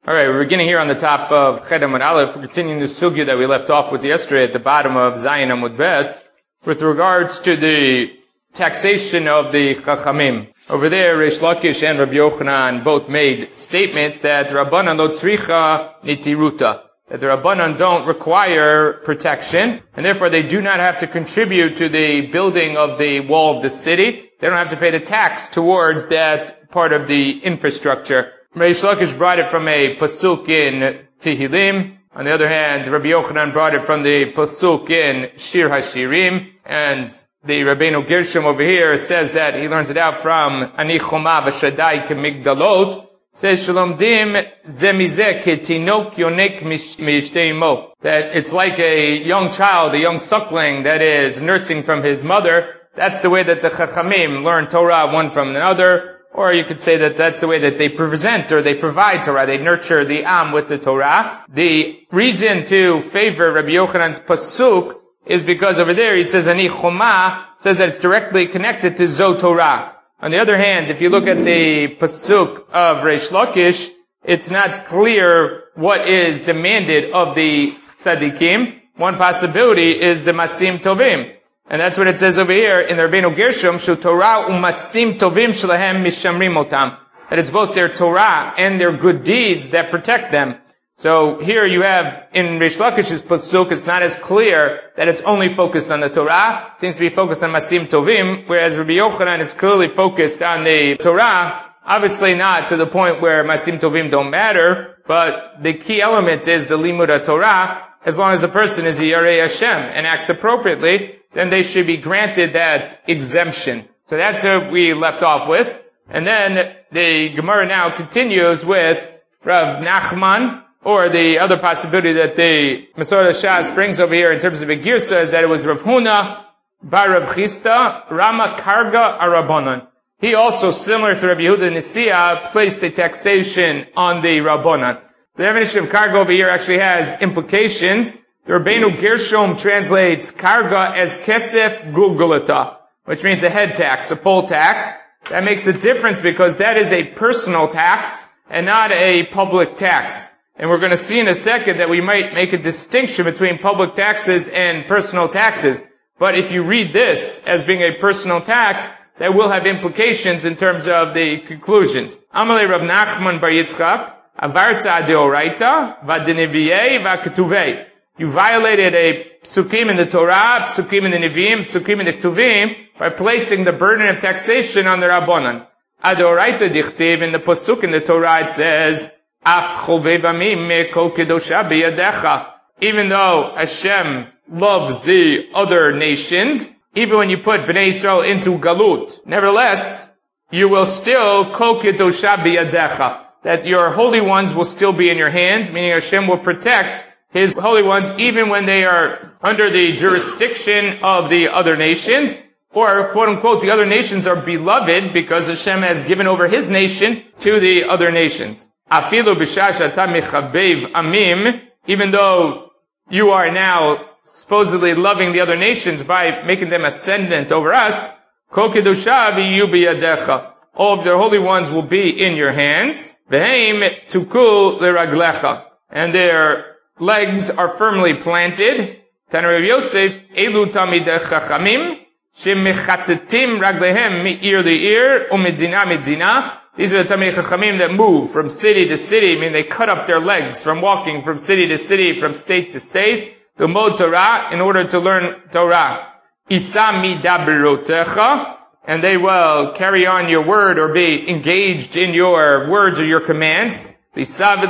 Alright, we're beginning here on the top of Ched Amud Aleph. We're continuing the sugya that we left off with yesterday at the bottom of Zayin Amud Bet with regards to the taxation of the Chachamim. Over there, Reish Lakish and Rabbi Yochanan both made statements that Rabbanan lo tzricha nitiruta, that the Rabbanan don't require protection, and therefore they do not have to contribute to the building of the wall of the city. They don't have to pay the tax towards that part of the infrastructure. Reish Lakish brought it from a pasuk in Tehillim. On the other hand, Rabbi Yochanan brought it from the pasuk in Shir HaShirim, and the Rabbeinu Gershom over here says that he learns it out from Ani Choma v'Shadai Kemigdalot. Says Shalomdim Zemizeh Ketinok Yonek Mishteimo, that it's like a young child, a young suckling that is nursing from his mother. That's the way that the Chachamim learn Torah one from another. Or you could say that that's the way that they present or they provide Torah. They nurture the Am with the Torah. The reason to favor Rabbi Yochanan's pasuk is because over there he says Ani Choma, says that it's directly connected to Zo Torah. On the other hand, if you look at the pasuk of Reish Lakish, it's not clear what is demanded of the tzaddikim. One possibility is the Masim Tovim. And that's what it says over here in the Rabbeinu Gershom, Shu Torah u'masim tovim shelahem mishamrim otam. That it's both their Torah and their good deeds that protect them. So here you have, in Reish Lakish's pasuk, it's not as clear that it's only focused on the Torah. It seems to be focused on masim tovim, whereas Rabbi Yochanan is clearly focused on the Torah. Obviously not to the point where masim tovim don't matter, but the key element is the limud Torah. As long as the person is a Yarei Hashem and acts appropriately, then they should be granted that exemption. So that's what we left off with. And then the Gemara now continues with Rav Nachman, or the other possibility that the Masorah Shas brings over here in terms of a girsa is that it was Rav Huna bar Rav Chisda, Rama Karga Arabanan. He also, similar to Rabbi Yehuda Nisiya, placed a taxation on the Rabbanan. The definition of karga over here actually has implications. The Rabbeinu Gershom translates karga as kesef gulgulata, which means a head tax, a poll tax. That makes a difference because that is a personal tax and not a public tax. And we're going to see in a second that we might make a distinction between public taxes and personal taxes. But if you read this as being a personal tax, that will have implications in terms of the conclusions. Amalei Rav Nachman bar Yitzchak, avarta deoraita, vadeneviyei, vaketuvei. You violated a psukim in the Torah, psukim in the Nevi'im, psukim in the Ketuvim, by placing the burden of taxation on the Rabbanan. Adoraita dichtiv, in the pasuk in the Torah it says, Af chovev amim me kol kedosha biyadecha. Even though Hashem loves the other nations, even when you put Bnei Yisrael into galut, nevertheless, you will still kol kedosha biyadecha. That your holy ones will still be in your hand, meaning Hashem will protect His holy ones even when they are under the jurisdiction of the other nations, or quote unquote the other nations are beloved because Hashem has given over His nation to the other nations. Afilu b'shash ata mechabev amim, even though you are now supposedly loving the other nations by making them ascendant over us, kol kedusha v'yu biyadecha. All of their holy ones will be in your hands. V'heim tukul l'raglecha. And their legs are firmly planted. Tana Rav Yosef, elu tamidei chachamim, shemechatetim raglehem mi'ir li'ir, u'medina medina. These are the Talmidei Chachamim that move from city to city, meaning they cut up their legs from walking from city to city, from state to state, to mod Torah, in order to learn Torah. Isa midaberotecha, and they will carry on your word or be engaged in your words or your commands. In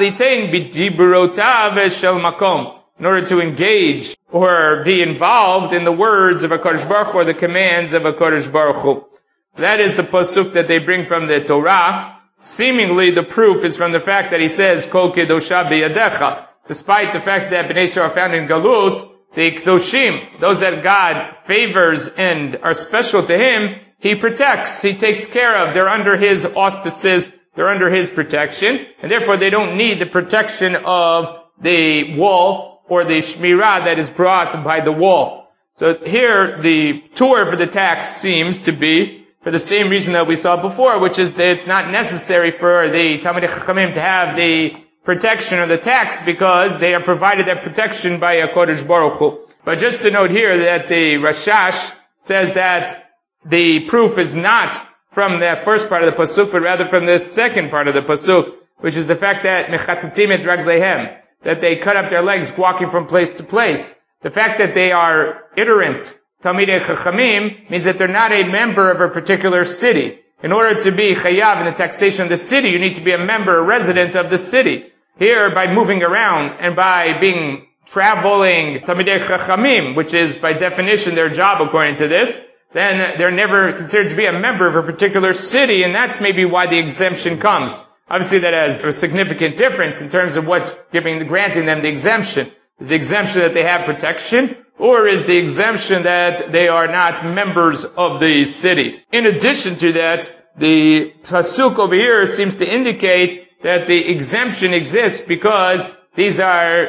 order to engage or be involved in the words of HaKadosh Baruch Hu or the commands of HaKadosh Baruch Hu. So that is the pasuk that they bring from the Torah. Seemingly the proof is from the fact that he says, Kol kedosha biyadecha. Despite the fact that Bnei Yisrael are found in Galut, the Kedoshim, those that God favors and are special to Him, He protects, He takes care of. They're under His auspices, they're under His protection, and therefore they don't need the protection of the wall or the shmirah that is brought by the wall. So here the tour for the tax seems to be for the same reason that we saw before, which is that it's not necessary for the Talmidei Chachamim to have the protection or the tax because they are provided that protection by HaKadosh Baruch Hu. But just to note here that the Rashash says that the proof is not from the first part of the pasuk, but rather from the second part of the pasuk, which is the fact that mechatatim et raglehem, that they cut up their legs walking from place to place. The fact that they are iterant, Talmidei Chachamim, means that they're not a member of a particular city. In order to be chayav in the taxation of the city, you need to be a member, a resident of the city. Here, by moving around and by being traveling Talmidei Chachamim, which is by definition their job according to this, then they're never considered to be a member of a particular city, and that's maybe why the exemption comes. Obviously that has a significant difference in terms of what's granting them the exemption. Is the exemption that they have protection, or is the exemption that they are not members of the city? In addition to that, the pasuk over here seems to indicate that the exemption exists because these are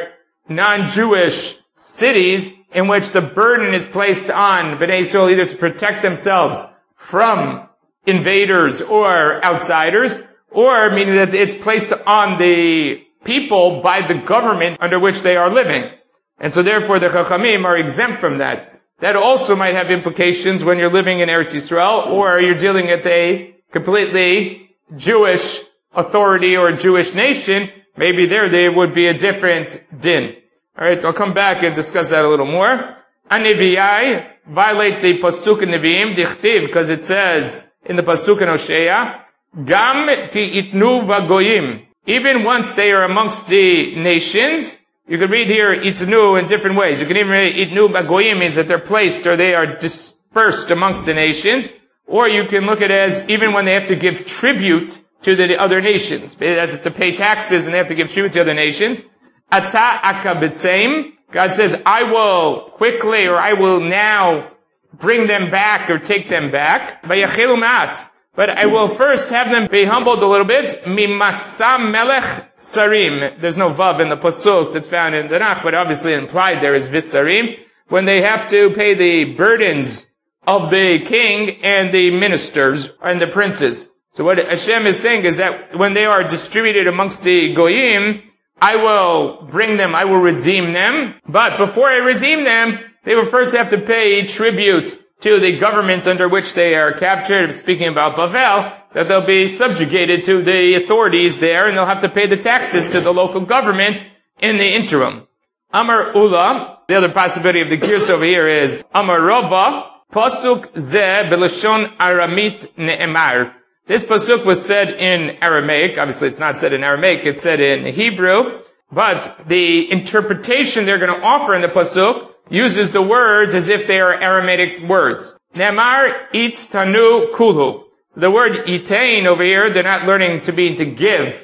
non-Jewish cities in which the burden is placed on Bnei Yisrael either to protect themselves from invaders or outsiders, or meaning that it's placed on the people by the government under which they are living. And so therefore the Chachamim are exempt from that. That also might have implications when you're living in Eretz Yisrael, or you're dealing with a completely Jewish authority or a Jewish nation. Maybe there would be a different din. Alright, I'll come back and discuss that a little more. Aniviyai, violate the pasuk in Nevi'im, dichtiv, because it says in the pasuk in Hosea, Gam ki itnu vagoyim. Even once they are amongst the nations, you can read here itnu in different ways. You can even read itnu vagoyim means that they're placed or they are dispersed amongst the nations. Or you can look at it as even when they have to give tribute to the other nations. They have to pay taxes and they have to give tribute to other nations. Ata akabitzeim. God says, I will quickly or I will now bring them back or take them back. Vayachilu ma'at. But I will first have them be humbled a little bit. Mimasa melech sarim. There's no vav in the pasuk that's found in Tanakh, but obviously implied there is visarim. When they have to pay the burdens of the king and the ministers and the princes. So what Hashem is saying is that when they are distributed amongst the goyim, I will bring them, I will redeem them. But before I redeem them, they will first have to pay tribute to the government under which they are captured. Speaking about Bavel, that they'll be subjugated to the authorities there, and they'll have to pay the taxes to the local government in the interim. Amar Ula, the other possibility of the gears over here is Amar Rava, Pasuk Ze Belashon Aramit Ne'emar. This pasuk was said in Aramaic. Obviously, it's not said in Aramaic. It's said in Hebrew. But the interpretation they're going to offer in the pasuk uses the words as if they are Aramaic words. Ne'emar itz tanu kulhu. So the word itain over here, they're not learning to be to give,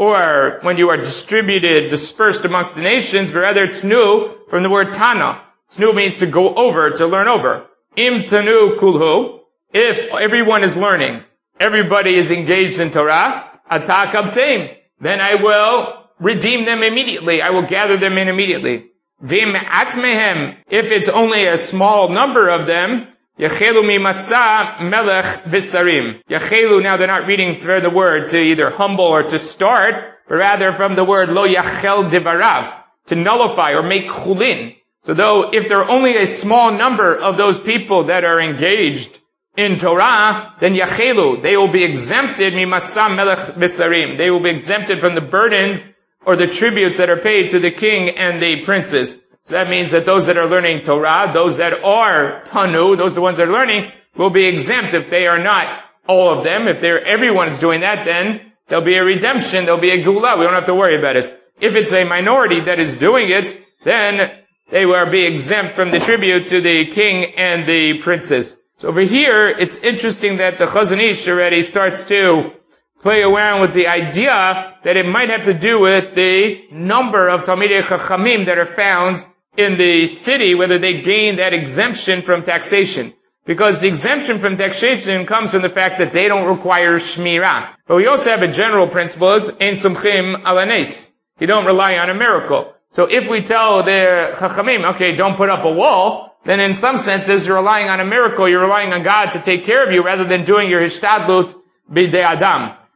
or when you are distributed, dispersed amongst the nations, but rather it's new from the word tana. Tnu means to go over, to learn over. Im tanu kulhu. If everyone is learning, everybody is engaged in Torah, atak abseim, then I will redeem them immediately. I will gather them in immediately. Vim atmehem, if it's only a small number of them, yachelu mimasa melech visarim. Yachelu, now they're not reading through the word to either humble or to start, but rather from the word lo yachel divarav, to nullify or make chulin. So though, if there are only a small number of those people that are engaged in Torah, then yachelu, they will be exempted mimasa melech visarim. They will be exempted from the burdens or the tributes that are paid to the king and the princes. So that means that those that are learning Torah, those that are Tanu, those are the ones that are learning, will be exempt if they are not all of them. If everyone's doing that, then there'll be a redemption, there'll be a gula. We don't have to worry about it. If it's a minority that is doing it, then they will be exempt from the tribute to the king and the princes. So over here, it's interesting that the Chazon Ish already starts to play around with the idea that it might have to do with the number of Talmidei Chachamim that are found in the city, whether they gain that exemption from taxation. Because the exemption from taxation comes from the fact that they don't require Shmirah. But we also have a general principle, Ein Sumchim Ala Nes. You don't rely on a miracle. So if we tell the Chachamim, okay, don't put up a wall, then in some senses you're relying on a miracle, you're relying on God to take care of you rather than doing your Hishtadlut B'dei Adam.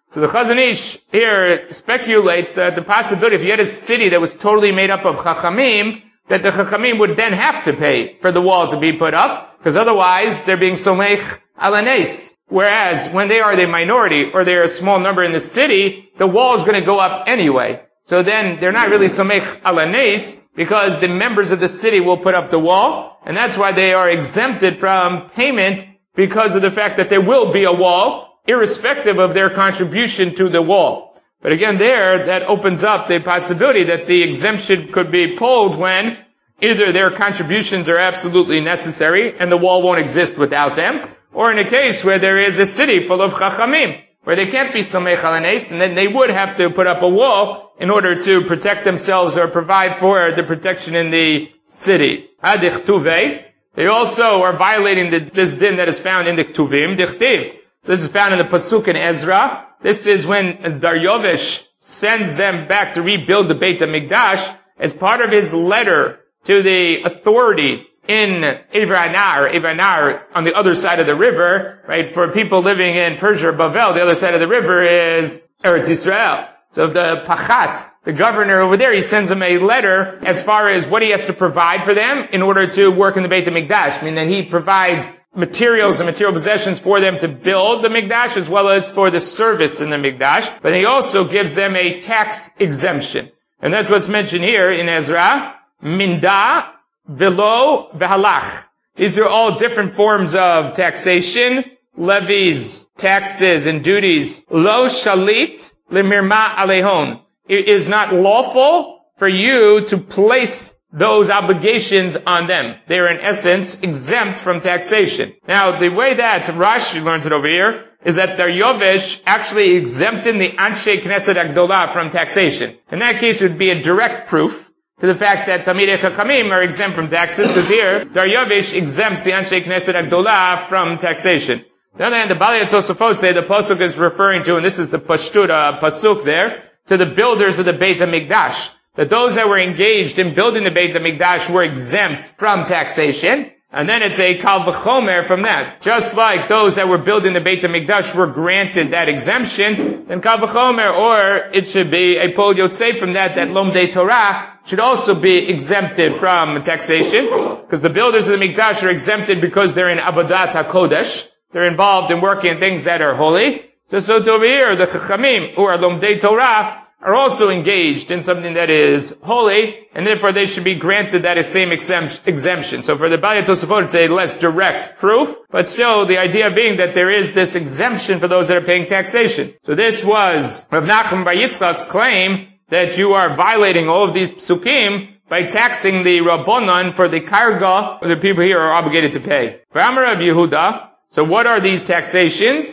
So the Chazon Ish here speculates that the possibility, if you had a city that was totally made up of Chachamim, that the Chachamim would then have to pay for the wall to be put up, because otherwise they're being Somech Alanes. Whereas when they are the minority, or they're a small number in the city, the wall is going to go up anyway. So then they're not really Somech Alanes, because the members of the city will put up the wall, and that's why they are exempted from payment because of the fact that there will be a wall, irrespective of their contribution to the wall. But again, that opens up the possibility that the exemption could be pulled when either their contributions are absolutely necessary and the wall won't exist without them, or in a case where there is a city full of chachamim, where they can't be somech alanes, and then they would have to put up a wall in order to protect themselves or provide for the protection in the city. Hadich tuvei. They also are violating this din that is found in the Ktuvim, dichtiv. So this is found in the Pasuk in Ezra. This is when Daryovesh sends them back to rebuild the Beit HaMikdash as part of his letter to the authority in Evanar on the other side of the river, right? For people living in Persia or Bavel, the other side of the river is Eretz Yisrael. So the Pachat, the governor over there, he sends them a letter as far as what he has to provide for them in order to work in the Beit HaMikdash. I mean, that he provides materials and material possessions for them to build the Mikdash as well as for the service in the Mikdash. But he also gives them a tax exemption. And that's what's mentioned here in Ezra. Minda, Velo, Vehalach. These are all different forms of taxation, levies, taxes, and duties. Lo shalit lemirma alehon. It is not lawful for you to place those obligations on them. They are in essence exempt from taxation. Now, the way that Rashi learns it over here is that Daryovesh actually exempted the Anshe Knesset Agdolah from taxation. In that case, it would be a direct proof to the fact that Talmidei Chachamim are exempt from taxes, because here, Daryovesh exempts the Anshe Knesset Agdolah from taxation. On the other hand, the Balei Tosafot say the Pasuk is referring to, and this is the Pashtura Pasuk there, to the builders of the Beit HaMikdash. That those that were engaged in building the Beit HaMikdash were exempt from taxation. And then it's a Kal V'chomer from that. Just like those that were building the Beit HaMikdash were granted that exemption, then Kal V'chomer, or it should be a Pol Yotzei from that Lomdei Torah should also be exempted from taxation. Because the builders of the Mikdash are exempted because they're in Avodat HaKodesh. They're involved in working in things that are holy. So over here, the Chachamim, who are Lomdei Torah, are also engaged in something that is holy, and therefore they should be granted that same exemption. So for the Balei Tosafot, it's a less direct proof, but still the idea being that there is this exemption for those that are paying taxation. So this was Rav Nachman Bar Yitzchak's claim that you are violating all of these psukim by taxing the Rabbanon for the karga the people here are obligated to pay. For Amar Rav Yehuda, so what are these taxations?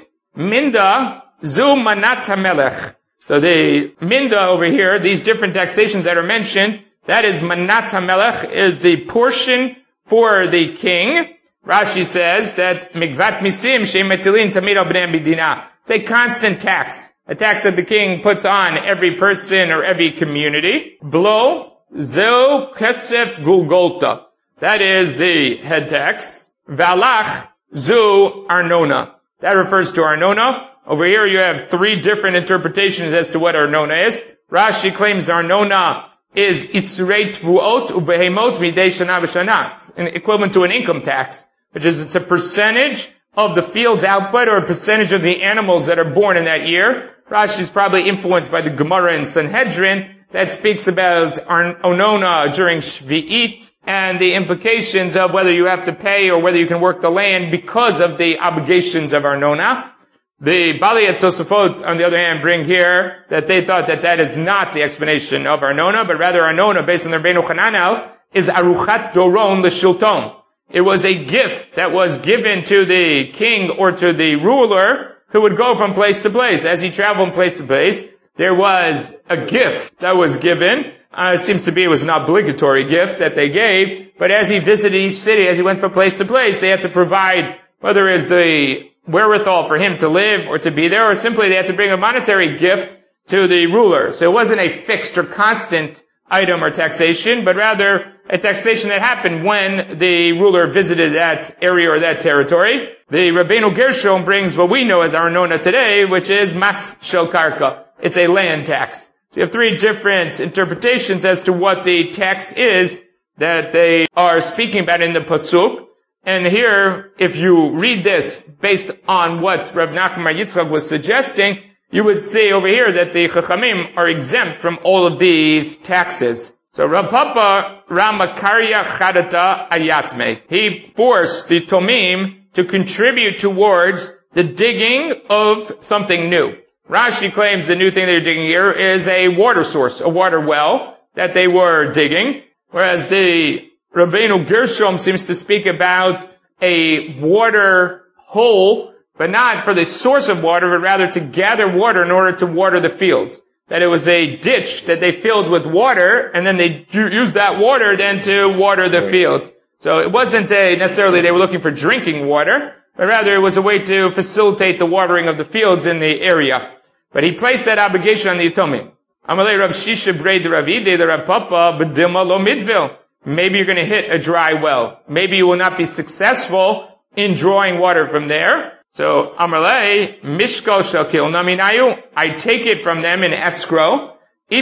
Minda zu manat hamelech. So the minda over here, these different taxations that are mentioned, that is manat hamelech, is the portion for the king. Rashi says that mikvat misim shemetilin tamid al bnei bidina. It's a constant tax, a tax that the king puts on every person or every community. Blo zeu kesef gulgolta. That is the head tax. Valach zu arnona. That refers to arnona. Over here you have three different interpretations as to what arnona is. Rashi claims arnona is itzrei tvuot ubehemot midei shana v'shana, equivalent to an income tax, which is it's a percentage of the field's output or a percentage of the animals that are born in that year. Rashi is probably influenced by the Gemara in Sanhedrin that speaks about arnona during Shvi'it and the implications of whether you have to pay or whether you can work the land because of the obligations of arnona. The Balei Tosafot, on the other hand, bring here that they thought that is not the explanation of arnona, but rather arnona, based on the Rabbeinu Hananel, is aruchat doron l'shilton. It was a gift that was given to the king or to the ruler who would go from place to place. As he traveled from place to place, there was a gift that was given. It seems to be it was an obligatory gift that they gave, but as he visited each city, as he went from place to place, they had to provide, whether it's the wherewithal for him to live or to be there, or simply they had to bring a monetary gift to the ruler. So it wasn't a fixed or constant item or taxation, but rather a taxation that happened when the ruler visited that area or that territory. The Rabbeinu Gershom brings what we know as Arnona today, which is Mas Shel Karka. It's a land tax. So you have three different interpretations as to what the tax is that they are speaking about in the Pasuk. And here, if you read this based on what Rav Nachman Bar Yitzchak was suggesting, you would say over here that the Chachamim are exempt from all of these taxes. So Rav Papa Ramakarya Chadata Ayatme. He forced the Tomim to contribute towards the digging of something new. Rashi claims the new thing they're digging here is a water source, a water well that they were digging, whereas the Rabbeinu Gershom seems to speak about a water hole, but not for the source of water, but rather to gather water in order to water the fields. That it was a ditch that they filled with water, and then they used that water then to water the fields. So it wasn't necessarily they were looking for drinking water, but rather it was a way to facilitate the watering of the fields in the area. But he placed that obligation on the Yatomim. Amalei Rav Shisha Brei de Ravide, the Rav Papa, B'dilma lo midvil. Maybe you're going to hit a dry well. Maybe you will not be successful in drawing water from there. So, Amalei, Mishkal shel kilna minayu. I take it from them in escrow. In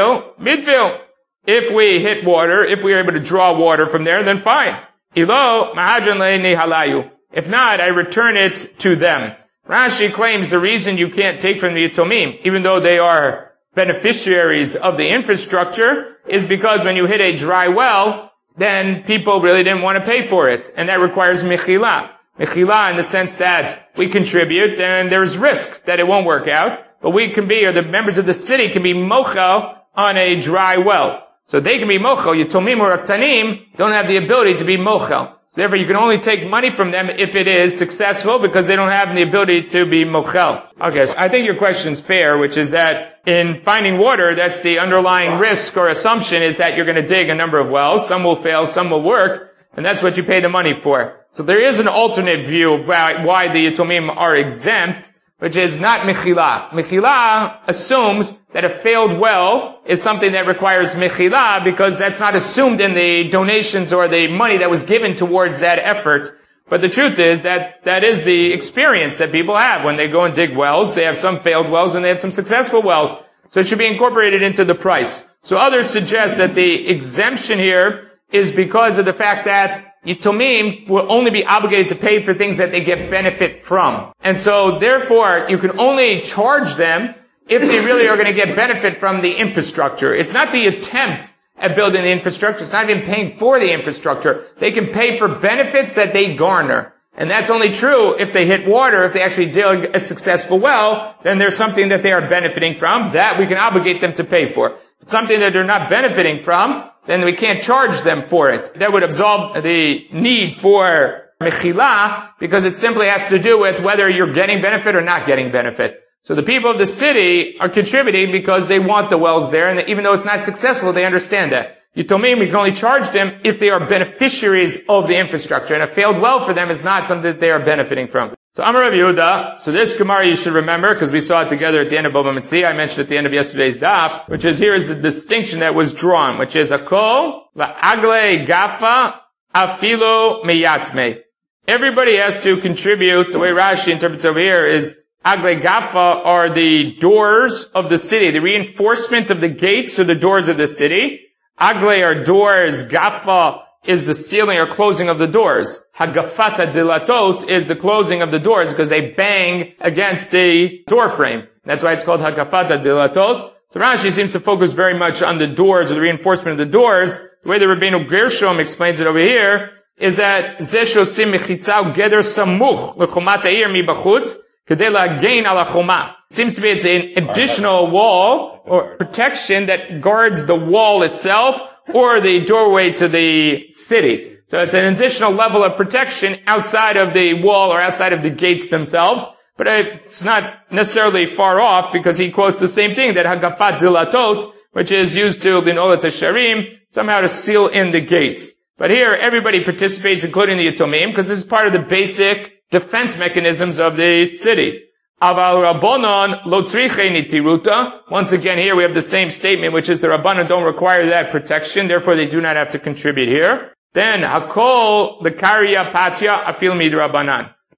midvil. If we hit water, if we are able to draw water from there, then fine. Ilo, mahajan le'nei halayu. If not, I return it to them. Rashi claims the reason you can't take from the Yatomim, even though they are beneficiaries of the infrastructure, is because when you hit a dry well, then people really didn't want to pay for it. And that requires mechila. Mechila in the sense that we contribute and there's risk that it won't work out, but we can be, or the members of the city can be mochel on a dry well. So they can be mochel. Yatomim or Aktanim don't have the ability to be mochel. So therefore you can only take money from them if it is successful because they don't have the ability to be mochel. Okay, so I think your question's fair, which is that in finding water, that's the underlying risk or assumption is that you're going to dig a number of wells. Some will fail, some will work, and that's what you pay the money for. So there is an alternate view about why the Yatomim are exempt, which is not mechila. Mechila assumes that a failed well is something that requires mechila because that's not assumed in the donations or the money that was given towards that effort. But the truth is that that is the experience that people have when they go and dig wells. They have some failed wells and they have some successful wells. So it should be incorporated into the price. So others suggest that the exemption here is because of the fact that Yatomim will only be obligated to pay for things that they get benefit from. And so, therefore, you can only charge them if they really are going to get benefit from the infrastructure. It's not the attempt at building the infrastructure. It's not even paying for the infrastructure. They can pay for benefits that they garner. And that's only true if they hit water, if they actually dig a successful well, then there's something that they are benefiting from that we can obligate them to pay for. If it's something that they're not benefiting from, then we can't charge them for it. That would absolve the need for mechila because it simply has to do with whether you're getting benefit or not getting benefit. So the people of the city are contributing because they want the wells there, and even though it's not successful, they understand that. Yatomim, we can only charge them if they are beneficiaries of the infrastructure, and a failed well for them is not something that they are benefiting from. So Amar Rav Yehuda, so this Gemara you should remember, because we saw it together at the end of Bava Metzia, I mentioned at the end of yesterday's daf, which is here is the distinction that was drawn, which is akol la'agle gafa afilo meyatme. Everybody has to contribute. The way Rashi interprets over here is agle gafa are the doors of the city, the reinforcement of the gates or the doors of the city. Agle are doors, gafa is the sealing or closing of the doors. Hagafata dilatot is the closing of the doors because they bang against the door frame. That's why it's called Hagafata dilatot. So Rashi seems to focus very much on the doors or the reinforcement of the doors. The way the Rabbeinu Gershom explains it over here is that Zesho sim mechitzau geder samuch lechomat ha'ir mibachutz kedei la'gein ala choma. It seems to be it's an additional wall or protection that guards the wall itself or the doorway to the city. So it's an additional level of protection outside of the wall or outside of the gates themselves. But it's not necessarily far off because he quotes the same thing, that Hagafat Dilatot, which is used to Linolat Hasharim, somehow to seal in the gates. But here everybody participates, including the Yatomim, because this is part of the basic defense mechanisms of the city. Aval Rabbanon lo tzrichei nitiruta. Once again, here we have the same statement, which is the Rabbanon don't require that protection, therefore they do not have to contribute here. Then, Hakol the Karya Patya Afil Mid Rabbanan.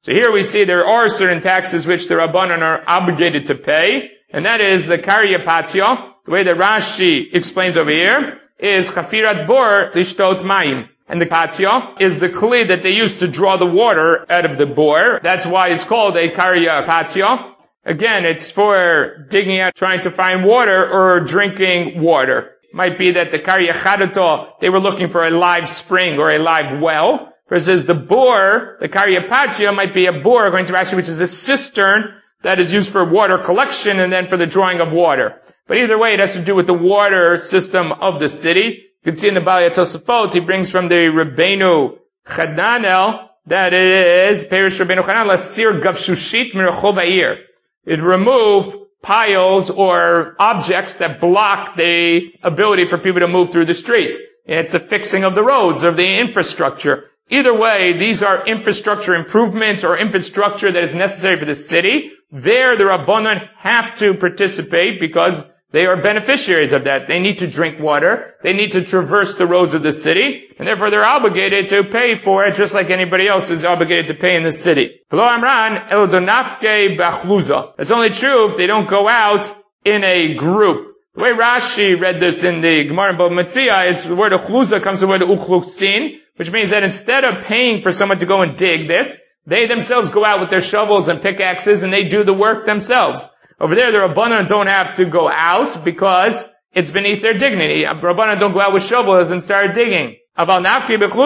So here we see there are certain taxes which the Rabbanan are obligated to pay, and that is the Karya Patya. The way that Rashi explains over here is Chafirat Bor Lishtot Mayim. And the Patya is the kli that they use to draw the water out of the bore. That's why it's called a Karya Patya. Again, it's for digging out, trying to find water or drinking water. Might be that the Karya Chadato, they were looking for a live spring or a live well. Versus the bore, the Karya Patya might be a bore, according to Rashi, which is a cistern that is used for water collection and then for the drawing of water. But either way, it has to do with the water system of the city. You can see in the Balei Tosafot, he brings from the Rabbeinu Chananel that it is Perish Rabbeinu Chananel Lasir Gavshushit Mirachov Ha'ir. It remove piles or objects that block the ability for people to move through the street. And it's the fixing of the roads, of the infrastructure. Either way, these are infrastructure improvements or infrastructure that is necessary for the city. There, the Rabbanan have to participate because they are beneficiaries of that. They need to drink water. They need to traverse the roads of the city. And therefore, they're obligated to pay for it just like anybody else is obligated to pay in the city. It's only true if they don't go out in a group. The way Rashi read this in the Gemara in Bava Metzia is the word uchluza comes from the word uchlusin, which means that instead of paying for someone to go and dig this, they themselves go out with their shovels and pickaxes and they do the work themselves. Over there, the Rabbanan don't have to go out because it's beneath their dignity. Rabbanan don't go out with shovels and start digging. They're not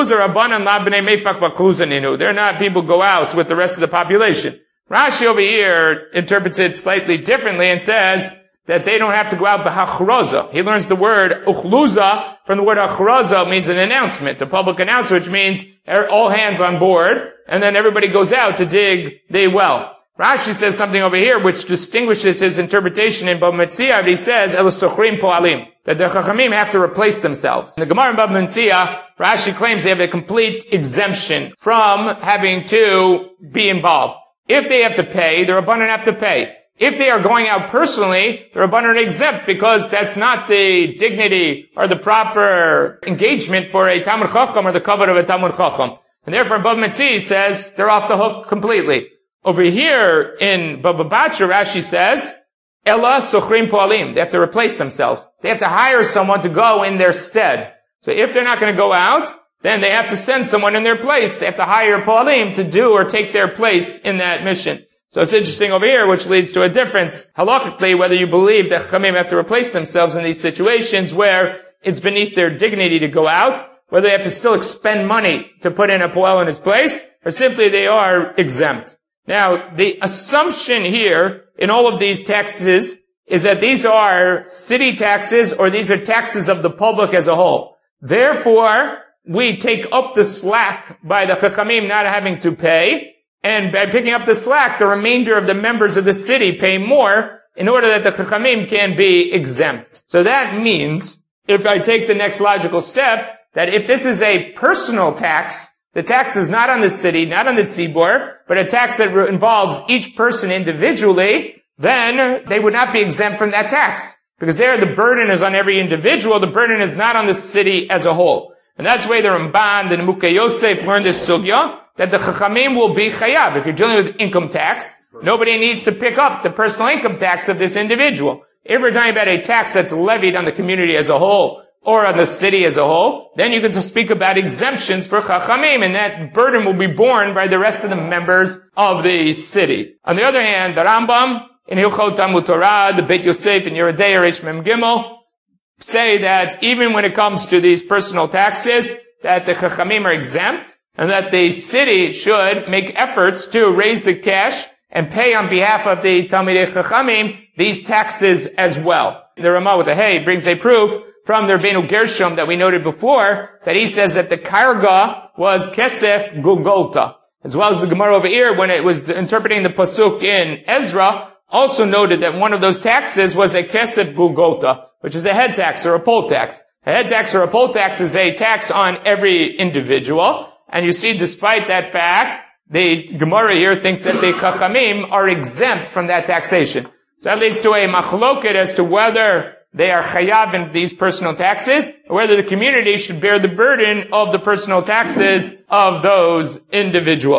people go out with the rest of the population. Rashi over here interprets it slightly differently and says that they don't have to go out b'hachroza. He learns the word uchluza from the word achroza, means an announcement, a public announcement, which means all hands on board, and then everybody goes out to dig the well. Rashi says something over here which distinguishes his interpretation in Bava Metzia. He says, El sochrim po'alim, that the Chachamim have to replace themselves. In the Gemara in Bava Metzia, Rashi claims they have a complete exemption from having to be involved. If they have to pay, the Rabbanan have to pay. If they are going out personally, the Rabbanan are exempt because that's not the dignity or the proper engagement for a Talmud Chacham or the cover of a Talmud Chacham. And therefore, Bava Metzia he says they're off the hook completely. Over here in Baba Batra, Rashi says, Ella sochrim po'alim. They have to replace themselves. They have to hire someone to go in their stead. So if they're not going to go out, then they have to send someone in their place. They have to hire po'alim to do or take their place in that mission. So it's interesting over here, which leads to a difference. Halakhically, whether you believe that Chachamim have to replace themselves in these situations where it's beneath their dignity to go out, whether they have to still expend money to put in a po'el in his place, or simply they are exempt. Now, the assumption here in all of these taxes is that these are city taxes or these are taxes of the public as a whole. Therefore, we take up the slack by the Chachamim not having to pay, and by picking up the slack, the remainder of the members of the city pay more in order that the Chachamim can be exempt. So that means, if I take the next logical step, that if this is a personal tax, the tax is not on the city, not on the tzibor, but a tax that involves each person individually, then they would not be exempt from that tax. Because there the burden is on every individual, the burden is not on the city as a whole. And that's why the Ramban, the Nemukei Yosef learned this sugya, that the Chachamim will be chayav. If you're dealing with income tax, nobody needs to pick up the personal income tax of this individual. If we're talking about a tax that's levied on the community as a whole, or on the city as a whole, then you can speak about exemptions for Chachamim, and that burden will be borne by the rest of the members of the city. On the other hand, the Rambam, in Hilchot Talmud Torah, the Beit Yosef, and Yerodei Reish Mem Gimel, say that even when it comes to these personal taxes, that the Chachamim are exempt, and that the city should make efforts to raise the cash and pay on behalf of the Talmidei Chachamim these taxes as well. The Ramah with the Hay brings a proof from the Rabbeinu Gershom that we noted before, that he says that the karga was kesef gulgolta. As well as the Gemara over here, when it was interpreting the pasuk in Ezra, also noted that one of those taxes was a kesef gulgolta, which is a head tax or a poll tax. A head tax or a poll tax is a tax on every individual, and you see, despite that fact, the Gemara here thinks that the Chachamim are exempt from that taxation. So that leads to a machloket as to whether they are chayav in these personal taxes, or whether the community should bear the burden of the personal taxes of those individuals.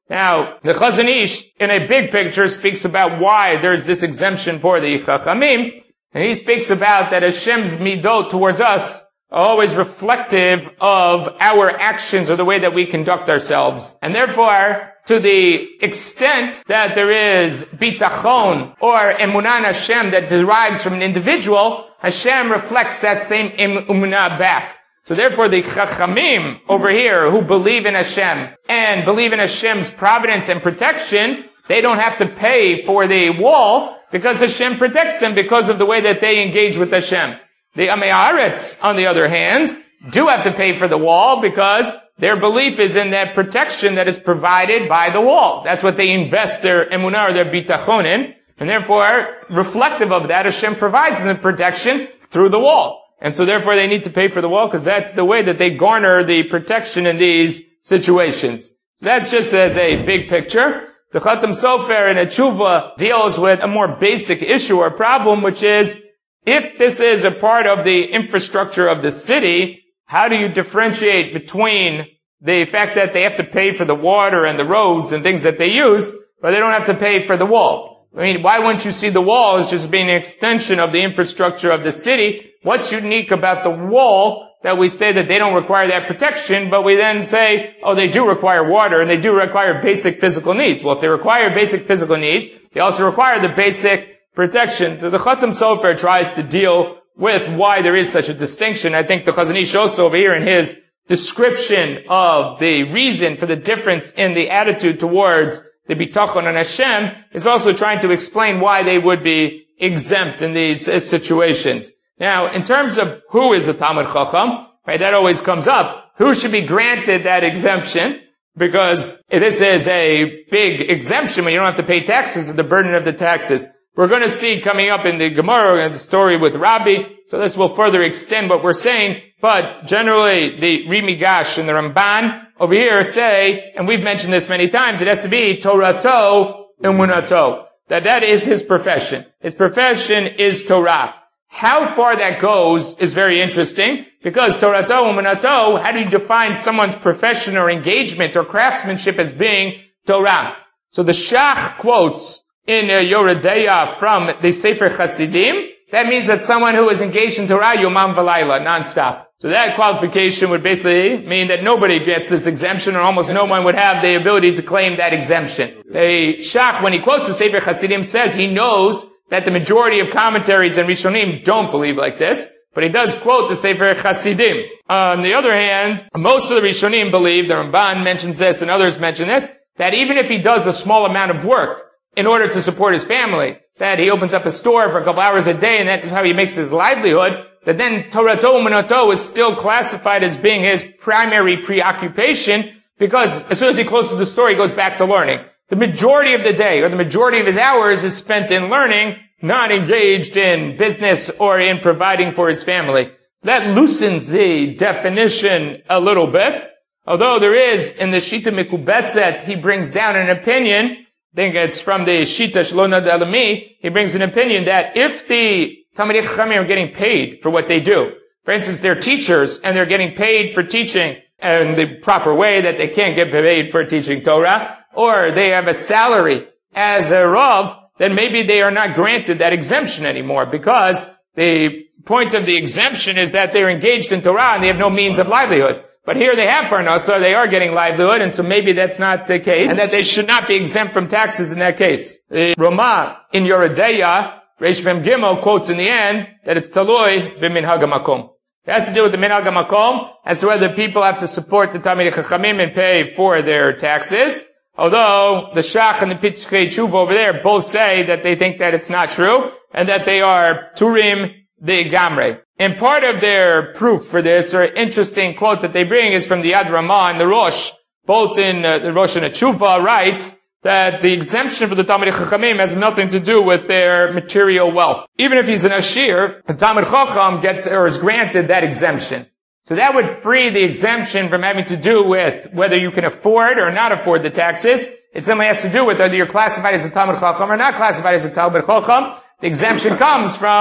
Now, the Chazon Ish, in a big picture, speaks about why there's this exemption for the Chachamim, and he speaks about that Hashem's midot towards us are always reflective of our actions or the way that we conduct ourselves. And therefore, to the extent that there is bitachon or emunah in Hashem that derives from an individual, Hashem reflects that same emunah back. So therefore the Chachamim over here who believe in Hashem and believe in Hashem's providence and protection, they don't have to pay for the wall because Hashem protects them because of the way that they engage with Hashem. The Amei Haaretz, on the other hand, do have to pay for the wall because their belief is in that protection that is provided by the wall. That's what they invest their emunah or their bitachon in, and therefore, reflective of that, Hashem provides them the protection through the wall. And so therefore they need to pay for the wall because that's the way that they garner the protection in these situations. So that's just as a big picture. The Khatam Sofer in a tshuva deals with a more basic issue or problem, which is, if this is a part of the infrastructure of the city, how do you differentiate between the fact that they have to pay for the water and the roads and things that they use, but they don't have to pay for the wall? I mean, why wouldn't you see the wall as just being an extension of the infrastructure of the city? What's unique about the wall that we say that they don't require that protection, but we then say, oh, they do require water and they do require basic physical needs. Well, if they require basic physical needs, they also require the basic protection. So the Khatam Sofer tries to deal with why there is such a distinction. I think the Chazon Ish also over here in his description of the reason for the difference in the attitude towards the bitachon and Hashem is also trying to explain why they would be exempt in these situations. Now, in terms of who is a Talmid Chacham, right, that always comes up. Who should be granted that exemption? Because this is a big exemption when you don't have to pay taxes or the burden of the taxes. We're going to see coming up in the Gemara, the story with Rabbi, so this will further extend what we're saying, but generally the Rimigash and the Ramban over here say, and we've mentioned this many times, it has to be Torato Emunato, that is his profession. His profession is Torah. How far that goes is very interesting, because Torato Emunato, how do you define someone's profession or engagement or craftsmanship as being Torah? So the Shach quotes in Yoredeya from the Sefer Chasidim, that means that someone who is engaged in Torah Yomam V'Layla, non-stop. So that qualification would basically mean that nobody gets this exemption, or almost no one would have the ability to claim that exemption. The Shach, when he quotes the Sefer Chasidim, says he knows that the majority of commentaries and Rishonim don't believe like this, but he does quote the Sefer Chasidim. On the other hand, most of the Rishonim believe, the Ramban mentions this and others mention this, that even if he does a small amount of work in order to support his family, that he opens up a store for a couple hours a day and that's how he makes his livelihood, that then Torato U'Manato is still classified as being his primary preoccupation, because as soon as he closes the store, he goes back to learning. The majority of the day, or the majority of his hours, is spent in learning, not engaged in business or in providing for his family. So that loosens the definition a little bit. Although there is, in the Shita Mekubetzet, he brings down an opinion, I think it's from the Shita Shlona Dalami, he brings an opinion that if the Talmidei Chachamim are getting paid for what they do, for instance, they're teachers and they're getting paid for teaching in the proper way that they can't get paid for teaching Torah, or they have a salary as a Rav, then maybe they are not granted that exemption anymore, because the point of the exemption is that they're engaged in Torah and they have no means of livelihood. But here they have parnasa, they are getting livelihood, and so maybe that's not the case, and that they should not be exempt from taxes in that case. The Ramah in Yoredeya, Reish Mem Gimel, quotes in the end that it's taloi b'minhag hamakom. It has to do with the minhag hamakom, as to whether people have to support the Talmidei Chachamim and pay for their taxes. Although the Shach and the Pitzchei Tshuva over there both say that they think that it's not true, and that they are Turim de Gamre. And part of their proof for this, or interesting quote that they bring, is from the Yad Ramah and the Rosh. Both in the Rosh and the Tshuva writes that the exemption for the Talmidei Chachamim has nothing to do with their material wealth. Even if he's an Ashir, the Talmid Chacham gets, or is granted that exemption. So that would free the exemption from having to do with whether you can afford or not afford the taxes. It simply has to do with whether you're classified as a Talmid Chacham or not classified as a Talmid Chacham. The exemption comes from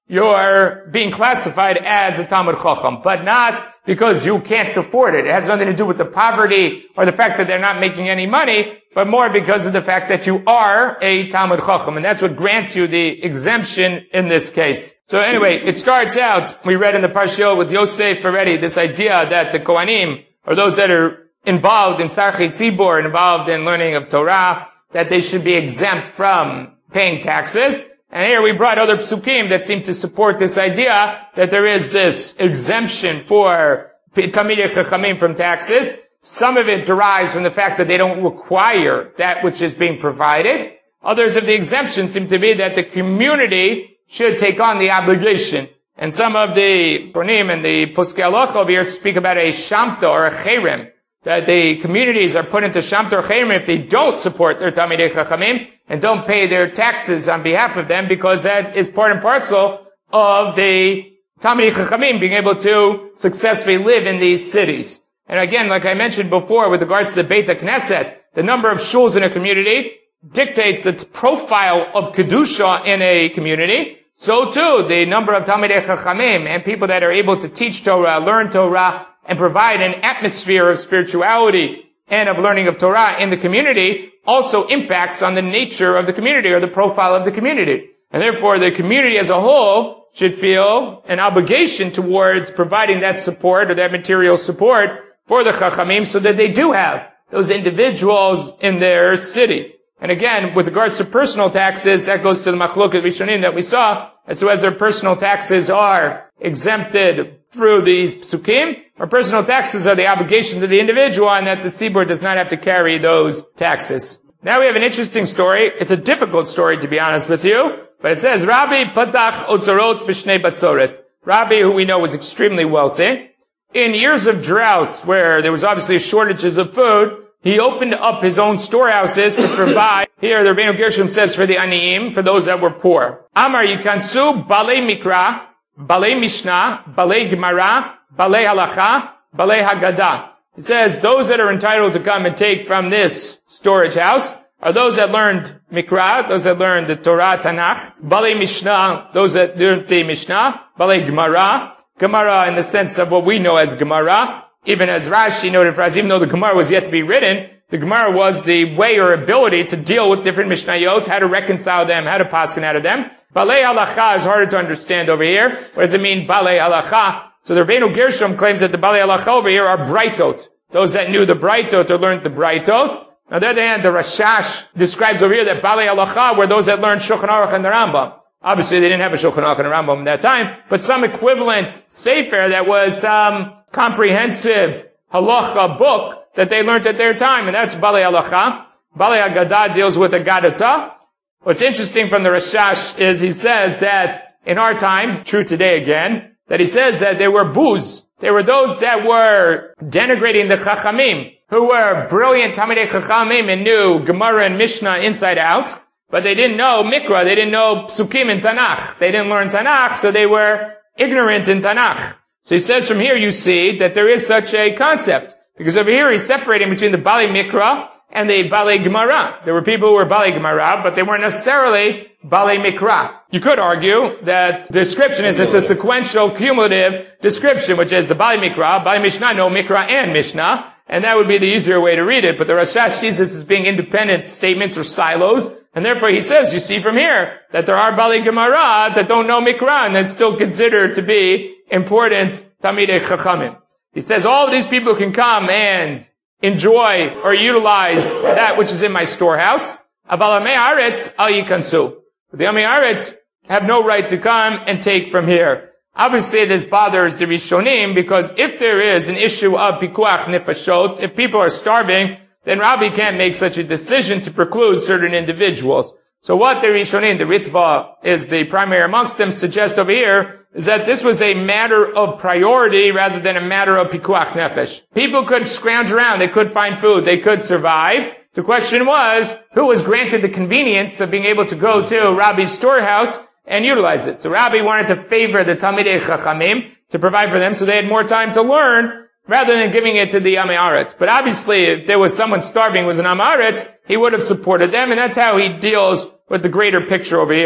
you're being classified as a Talmid Chacham, but not because you can't afford it. It has nothing to do with the poverty or the fact that they're not making any money, but more because of the fact that you are a Talmid Chacham, and that's what grants you the exemption in this case. So anyway, it starts out, we read in the Parsha with Yosef already, this idea that the Kohanim, or those that are involved in Tzarchei Tzibor, involved in learning of Torah, that they should be exempt from paying taxes. And here we brought other psukim that seem to support this idea that there is this exemption for Talmidei Chachamim from taxes. Some of it derives from the fact that they don't require that which is being provided. Others of the exemptions seem to be that the community should take on the obligation. And some of the Kohanim and the Poskei Halacha over here speak about a shamta or a cherem, that the communities are put into shamta or cherem if they don't support their Talmidei Chachamim and don't pay their taxes on behalf of them, because that is part and parcel of the Talmidei Chachamim being able to successfully live in these cities. And again, like I mentioned before, with regards to the Beit HaKnesset, the number of shuls in a community dictates the profile of Kedusha in a community. So too, the number of Talmidei Chachamim and people that are able to teach Torah, learn Torah, and provide an atmosphere of spirituality and of learning of Torah in the community also impacts on the nature of the community or the profile of the community. And therefore, the community as a whole should feel an obligation towards providing that support or that material support for the Chachamim so that they do have those individuals in their city. And again, with regards to personal taxes, that goes to the Machloket Rishonim that we saw, as to whether personal taxes are exempted through these psukim, or personal taxes are the obligations of the individual, and that the tzibur does not have to carry those taxes. Now we have an interesting story. It's a difficult story, to be honest with you, but it says, Rabbi Patach Otzorot B'Shnei Batzoret. Rabbi, who we know was extremely wealthy, in years of droughts where there was obviously shortages of food, he opened up his own storehouses to provide. Here, the Rabbeinu Gershom says for the aniyim, for those that were poor. Amar Yikansu Balei Mikra, Balei Mishnah, Balei Gemara, Balei Halacha, Balei Haggadah. He says those that are entitled to come and take from this storage house are those that learned Mikra, those that learned the Torah, Tanakh, Balei Mishnah, those that learned the Mishnah, Balei Gemara, Gemara in the sense of what we know as Gemara. Even as Rashi noted for us, even though the Gemara was yet to be written, the Gemara was the way or ability to deal with different Mishnayot, how to reconcile them, how to paskin out of them. Balei Halacha is harder to understand over here. What does it mean, Balei Halacha? So the Rabbeinu Gershom claims that the Balei Halacha over here are Braitot. Those that knew the Braitot or learned the Braitot. On the other hand, the Rashash describes over here that Balei Halacha were those that learned Shulchan Aruch and the Rambam. Obviously, they didn't have a Shulchan Aruch and a Rambam in that time, but some equivalent sefer that was comprehensive halacha book that they learned at their time, and that's Balei Halacha. Balei Haggadah deals with Aggadata. What's interesting from the Rashash is he says that in our time, true today again, that he says that there were boos. There were those that were denigrating the Chachamim, who were brilliant Talmidei Chachamim and knew Gemara and Mishnah inside out, but they didn't know Mikra, they didn't know Psukim and Tanakh. They didn't learn Tanakh, so they were ignorant in Tanakh. So he says from here you see that there is such a concept. Because over here he's separating between the Balei Mikra and the Balei Gemara. There were people who were Balei Gemara, but they weren't necessarily Balei Mikra. You could argue that the description is it's a sequential, cumulative description, which is the Balei Mikra, Balei Mishnah, no Mikra and Mishnah, and that would be the easier way to read it. But the Rashash sees this as being independent statements or silos, and therefore he says, you see from here, that there are Balei Gemara that don't know Mikra and that's still considered to be important Talmidei Chachamim. He says all of these people can come and enjoy or utilize that which is in my storehouse. Aval Amei Haaretz al yikansu. The Amei Haaretz have no right to come and take from here. Obviously this bothers the Rishonim because if there is an issue of pikuach nefashot, if people are starving, then Rabbi can't make such a decision to preclude certain individuals. So what the Rishonim, the Ritva is the primary amongst them, suggest over here is that this was a matter of priority rather than a matter of pikuach nefesh. People could scrounge around, they could find food, they could survive. The question was, who was granted the convenience of being able to go to Rabbi's storehouse and utilize it? So Rabbi wanted to favor the Talmidei Chachamim to provide for them so they had more time to learn rather than giving it to the Amei Haaretz. But obviously, if there was someone starving was an Amei Haaretz, he would have supported them, and that's how he deals with the greater picture over here.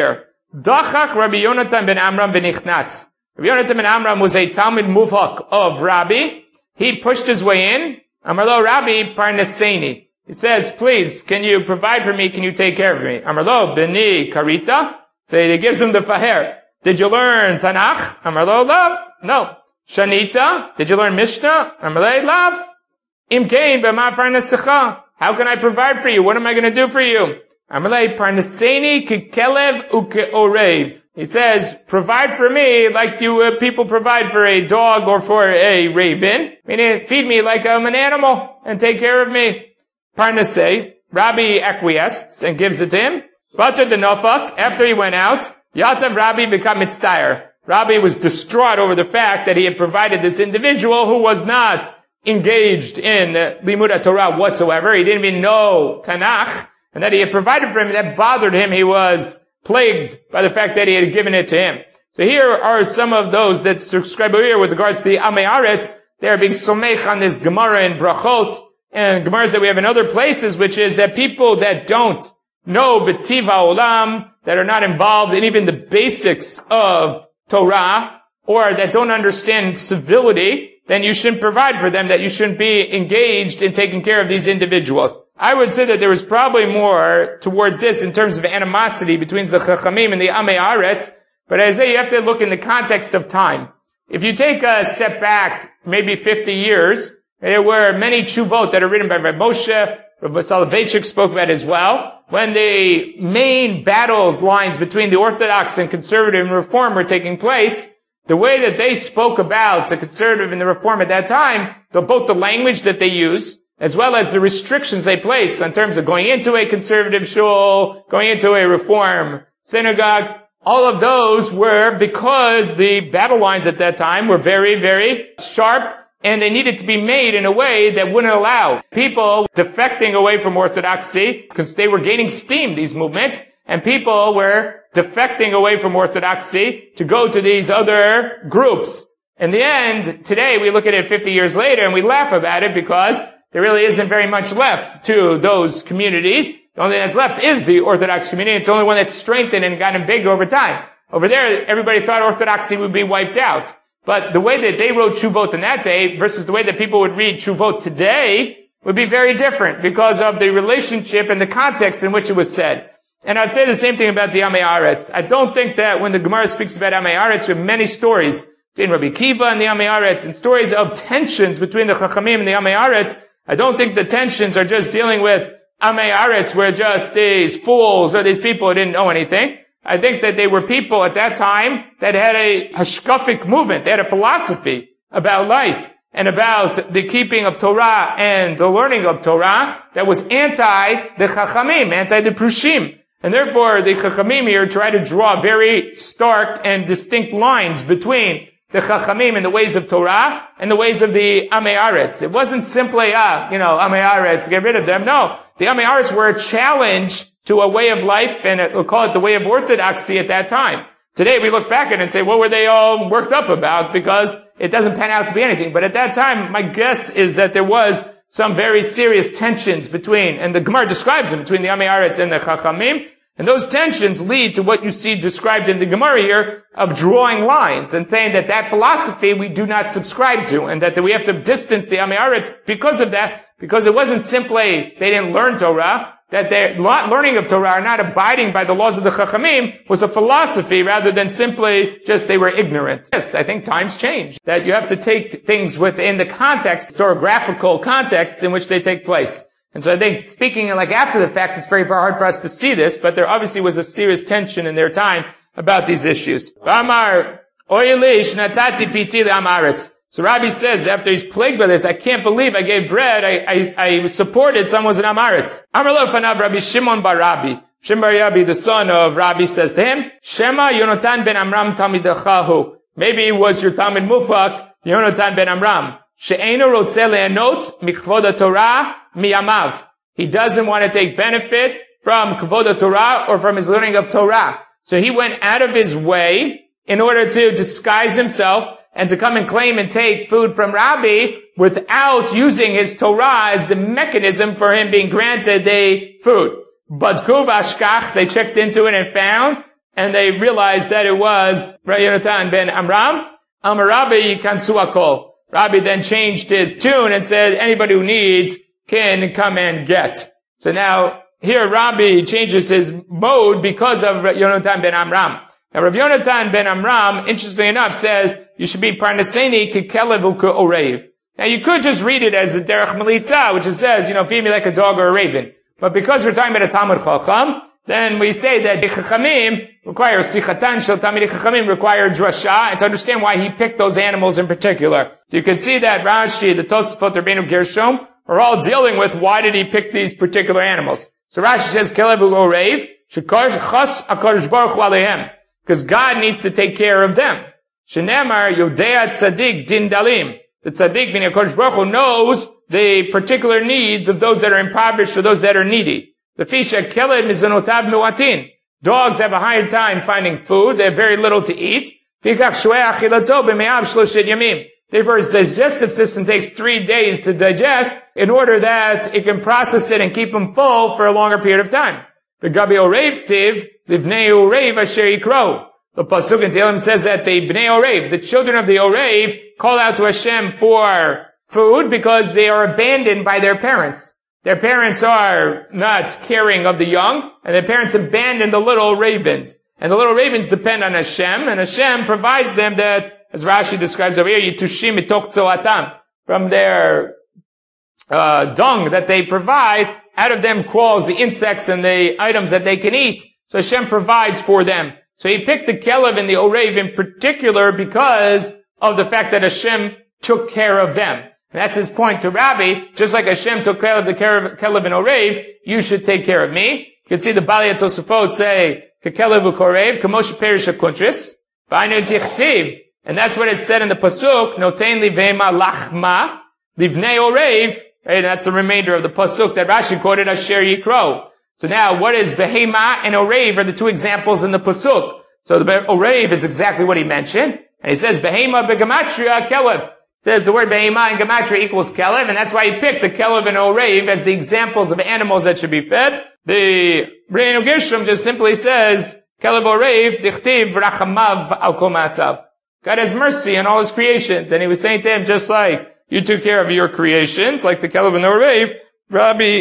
Dachach Rabbi Yonatan ben Amram v'nichnas. Rabbi Yonatan ben Amram was a Talmid Muvhak of Rabbi. He pushed his way in. Amar lo Rabbi Parnaseni. He says, please, can you provide for me? Can you take care of me? Amar lo Beni Karita. So he gives him the faher. Did you learn Tanakh? Amar lo Lav. No. Shanita. Did you learn Mishnah? Amar lo Lav. Imkein b'ma parnasecha. How can I provide for you? What am I going to do for you? Amar lo Parnaseni kekelev ukeorev. He says, provide for me like you people provide for a dog or for a raven. Meaning, feed me like I'm an animal and take care of me. Parnasei, Rabbi acquiesced and gives it to him. Bater the Nofak, after he went out, Yatav Rabbi became mitztayer. Rabbi was distraught over the fact that he had provided this individual who was not engaged in Limud Torah whatsoever. He didn't even know Tanakh, and that he had provided for him. That bothered him. He was plagued by the fact that he had given it to him. So here are some of those that subscribe here with regards to the Amei Aretz. They are being somech on this Gemara in Brachot, and Gemaras that we have in other places, which is that people that don't know B'tiva Olam, that are not involved in even the basics of Torah, or that don't understand civility, then you shouldn't provide for them, that you shouldn't be engaged in taking care of these individuals. I would say that there was probably more towards this in terms of animosity between the Chachamim and the Amei Aretz, but as I say, you have to look in the context of time. If you take a step back, maybe 50 years, there were many tshuvot that are written by Rabbi Moshe. Rabbi Soloveitchik spoke about as well. When the main battles lines between the Orthodox and Conservative and Reform were taking place, the way that they spoke about the Conservative and the Reform at that time, both the language that they use, as well as the restrictions they place in terms of going into a Conservative shul, going into a Reform synagogue, all of those were because the battle lines at that time were very, very sharp, and they needed to be made in a way that wouldn't allow people defecting away from Orthodoxy, because they were gaining steam, these movements, and people were defecting away from Orthodoxy to go to these other groups. In the end, today we look at it 50 years later and we laugh about it because there really isn't very much left to those communities. The only thing that's left is the Orthodox community. It's the only one that's strengthened and gotten big over time. Over there, everybody thought Orthodoxy would be wiped out. But the way that they wrote Tshuvot in that day versus the way that people would read Tshuvot today would be very different because of the relationship and the context in which it was said. And I'd say the same thing about the Amei Aretz. I don't think that when the Gemara speaks about Amei Aretz, we have many stories between Rabbi Kiva and the Amei Aretz and stories of tensions between the Chachamim and the Amei Aretz. I don't think the tensions are just dealing with Amei Aretz where just these fools or these people who didn't know anything. I think that they were people at that time that had a hashkafic movement. They had a philosophy about life and about the keeping of Torah and the learning of Torah that was anti the Chachamim, anti the Prushim. And therefore, the Chachamim here try to draw very stark and distinct lines between the Chachamim and the ways of Torah and the ways of the Amei Aretz. It wasn't simply, Amei Aretz, get rid of them. No, the Amei Aretz were a challenge to a way of life, and we'll call it the way of orthodoxy at that time. Today we look back at it and say, what were they all worked up about? Because it doesn't pan out to be anything. But at that time, my guess is that there was some very serious tensions between, and the Gemara describes them, between the Amei Aretz and the Chachamim. And those tensions lead to what you see described in the Gemara here of drawing lines and saying that that philosophy we do not subscribe to, and that we have to distance the Amei Aretz because of that, because it wasn't simply they didn't learn Torah, that their learning of Torah, not abiding by the laws of the Chachamim, was a philosophy rather than simply just they were ignorant. Yes, I think times change. That you have to take things within the context, historiographical context in which they take place. And so I think speaking like after the fact, it's very, very hard for us to see this, but there obviously was a serious tension in their time about these issues. Amar, oyelish natati piti amaretz. So Rabbi says, after he's plagued by this, I can't believe I gave bread, I supported someone's an Amaretz. Amar lo fanav Rabbi Shimon bar Rabbi. Shimon bar Rabbi, the son of Rabbi, says to him, Shema Yonatan ben Amram tamidachahu. Maybe it was your Talmid Mufak, Yonatan ben Amram. She'einu rotze le'anot mikvod Torah miyamav. He doesn't want to take benefit from kvod Torah or from his learning of Torah. So he went out of his way in order to disguise himself and to come and claim and take food from Rabbi without using his Torah as the mechanism for him being granted the food. But kuv ashkach, they checked into it and found, and they realized that it was Rabbi Yonatan ben Amram. Amar Rabbi kansu akol. Rabbi then changed his tune and said, anybody who needs can come and get. So now, here Rabbi changes his mode because of Yonatan ben Amram. Now Rav Yonatan ben Amram, interestingly enough, says, you should be parnaseni kekelev u'orev. Now you could just read it as a derech melitza, which says, feed me like a dog or a raven. But because we're talking about a Talmud Chacham, then we say that the Chachamim require sichatan shel Talmidei Chachamim require drasha, and to understand why he picked those animals in particular. So you can see that Rashi, the Tosafot, Rabbeinu Gershom, are all dealing with why did he pick these particular animals. So Rashi says, Kelev u'orev, shekar chas HaKadosh Baruch Hu alehem, because God needs to take care of them. Shenemar Yodea Tzadik Din Dalim. The Tzadik, meaning HaKadosh Baruch Hu, knows the particular needs of those that are impoverished or those that are needy. The fisha Kelev Mizanotav Muatin. Dogs have a hard time finding food. They have very little to eat. Therefore, his digestive system takes 3 days to digest in order that it can process it and keep him full for a longer period of time. The Gabi Orev Tiv, Livnei Orev Asher Yikro. The Pasuk in Tehillim says that the Bnei Orev, the children of the Orev, call out to Hashem for food because they are abandoned by their parents. Their parents are not caring of the young, and their parents abandon the little ravens. And the little ravens depend on Hashem, and Hashem provides them that, as Rashi describes over here, Yitushim mitok tzoatam, from their dung that they provide, out of them crawls the insects and the items that they can eat. So Hashem provides for them. So he picked the Kelev and the Orev in particular because of the fact that Hashem took care of them. And that's his point to Rabbi. Just like Hashem took care of the Kelev and Orev, you should take care of me. You can see the Balei Tosafot say, Kekelev u'korev, kamosh perish akuntris, v'aynu tichtiv. And that's what it said in the Pasuk, Noten li vehema lachma, livnei Orev. Right, that's the remainder of the Pasuk that Rashi quoted, Asher Yikro. So now, what is Behema and Orev are the two examples in the Pasuk. So the Orev is exactly what he mentioned. And he says, Behema begematria Kelev. Says the word Behema and Gematria equals Kelev, and that's why he picked the Kelev and Orev as the examples of animals that should be fed. The Rabbeinu Gershom just simply says, Kelev Orev, dichtiv rachamav al kol ma'asav. God has mercy on all his creations. And he was saying to him, just like you took care of your creations, like the Kelev and the Orev, Rabbi,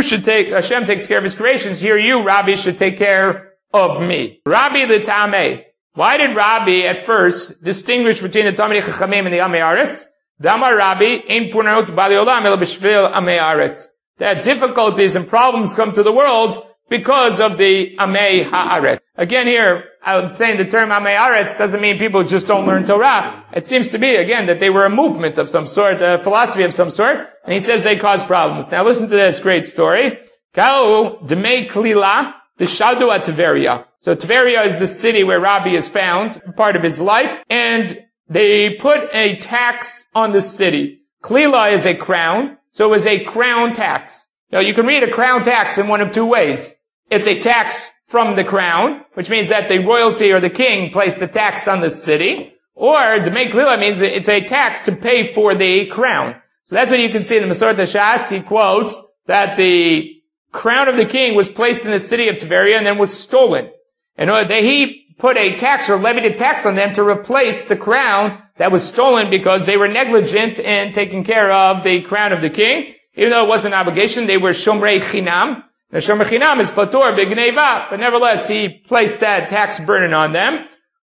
Hashem takes care of his creations. Here you, Rabbi, should take care of me. Rabbi the Tameh. Why did Rabbi at first distinguish between the Talmidei Chachamim and the Amei Aretz? Damar Rabbi, ein purnanut bali olam elo b'shvil Amei Aretz. That difficulties and problems come to the world because of the Amei Haaretz. Again here, I was saying the term Amei Aretz doesn't mean people just don't learn Torah. It seems to be, again, that they were a movement of some sort, a philosophy of some sort, and he says they cause problems. Now listen to this great story. Kau Demei Klila, the Shadu at Tveria. So Tveria is the city where Rabbi is found, part of his life, and they put a tax on the city. Klila is a crown, so it was a crown tax. Now you can read a crown tax in one of two ways. It's a tax from the crown, which means that the royalty or the king placed a tax on the city, or Demei Klila means it's a tax to pay for the crown. So that's what you can see in the Masorah Shas. He quotes that the crown of the king was placed in the city of Tveria and then was stolen. And he put a tax or levied a tax on them to replace the crown that was stolen because they were negligent in taking care of the crown of the king. Even though it wasn't an obligation, they were Shomrei Chinam. The Shomrei Chinam is Patur B'Gneva, but nevertheless, he placed that tax burden on them.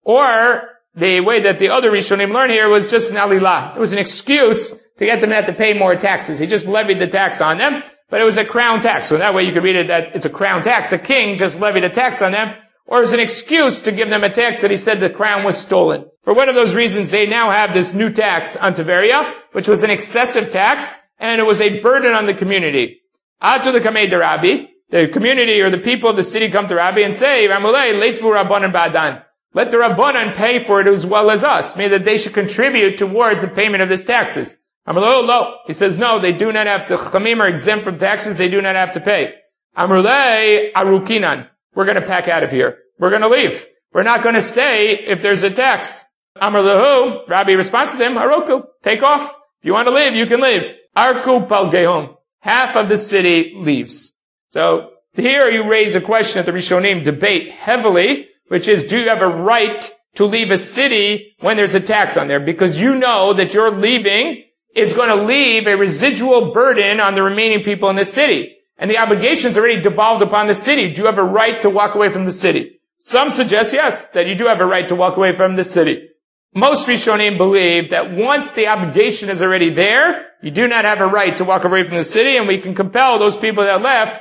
Or, the way that the other Rishonim learn here was just an alilah. It was an excuse to get them to have to pay more taxes. He just levied the tax on them, but it was a crown tax. So that way you could read it that it's a crown tax. The king just levied a tax on them, or as an excuse to give them a tax that he said the crown was stolen. For one of those reasons, they now have this new tax on Tveria, which was an excessive tax, and it was a burden on the community. Atu the Kamei de Rabbi, the community or the people of the city come to Rabbi and say, Ramulei, leitvu Rabbanan Ba'adan. Let the Rabbanan pay for it as well as us, meaning that they should contribute towards the payment of these taxes. Amrulei, no. He says, no, they do not have to, Chamim are exempt from taxes, they do not have to pay. Amrulei, arukinan. We're going to pack out of here. We're going to leave. We're not going to stay if there's a tax. Amrulei, Rabbi responds to them, Haroku, take off. If you want to leave, you can leave. Arku pal gehom. Half of the city leaves. So here you raise a question that the Rishonim debate heavily which is, do you have a right to leave a city when there's a tax on there? Because you know that your leaving is going to leave a residual burden on the remaining people in the city. And the obligation's already devolved upon the city. Do you have a right to walk away from the city? Some suggest, yes, that you do have a right to walk away from the city. Most Rishonim believe that once the obligation is already there, you do not have a right to walk away from the city, and we can compel those people that left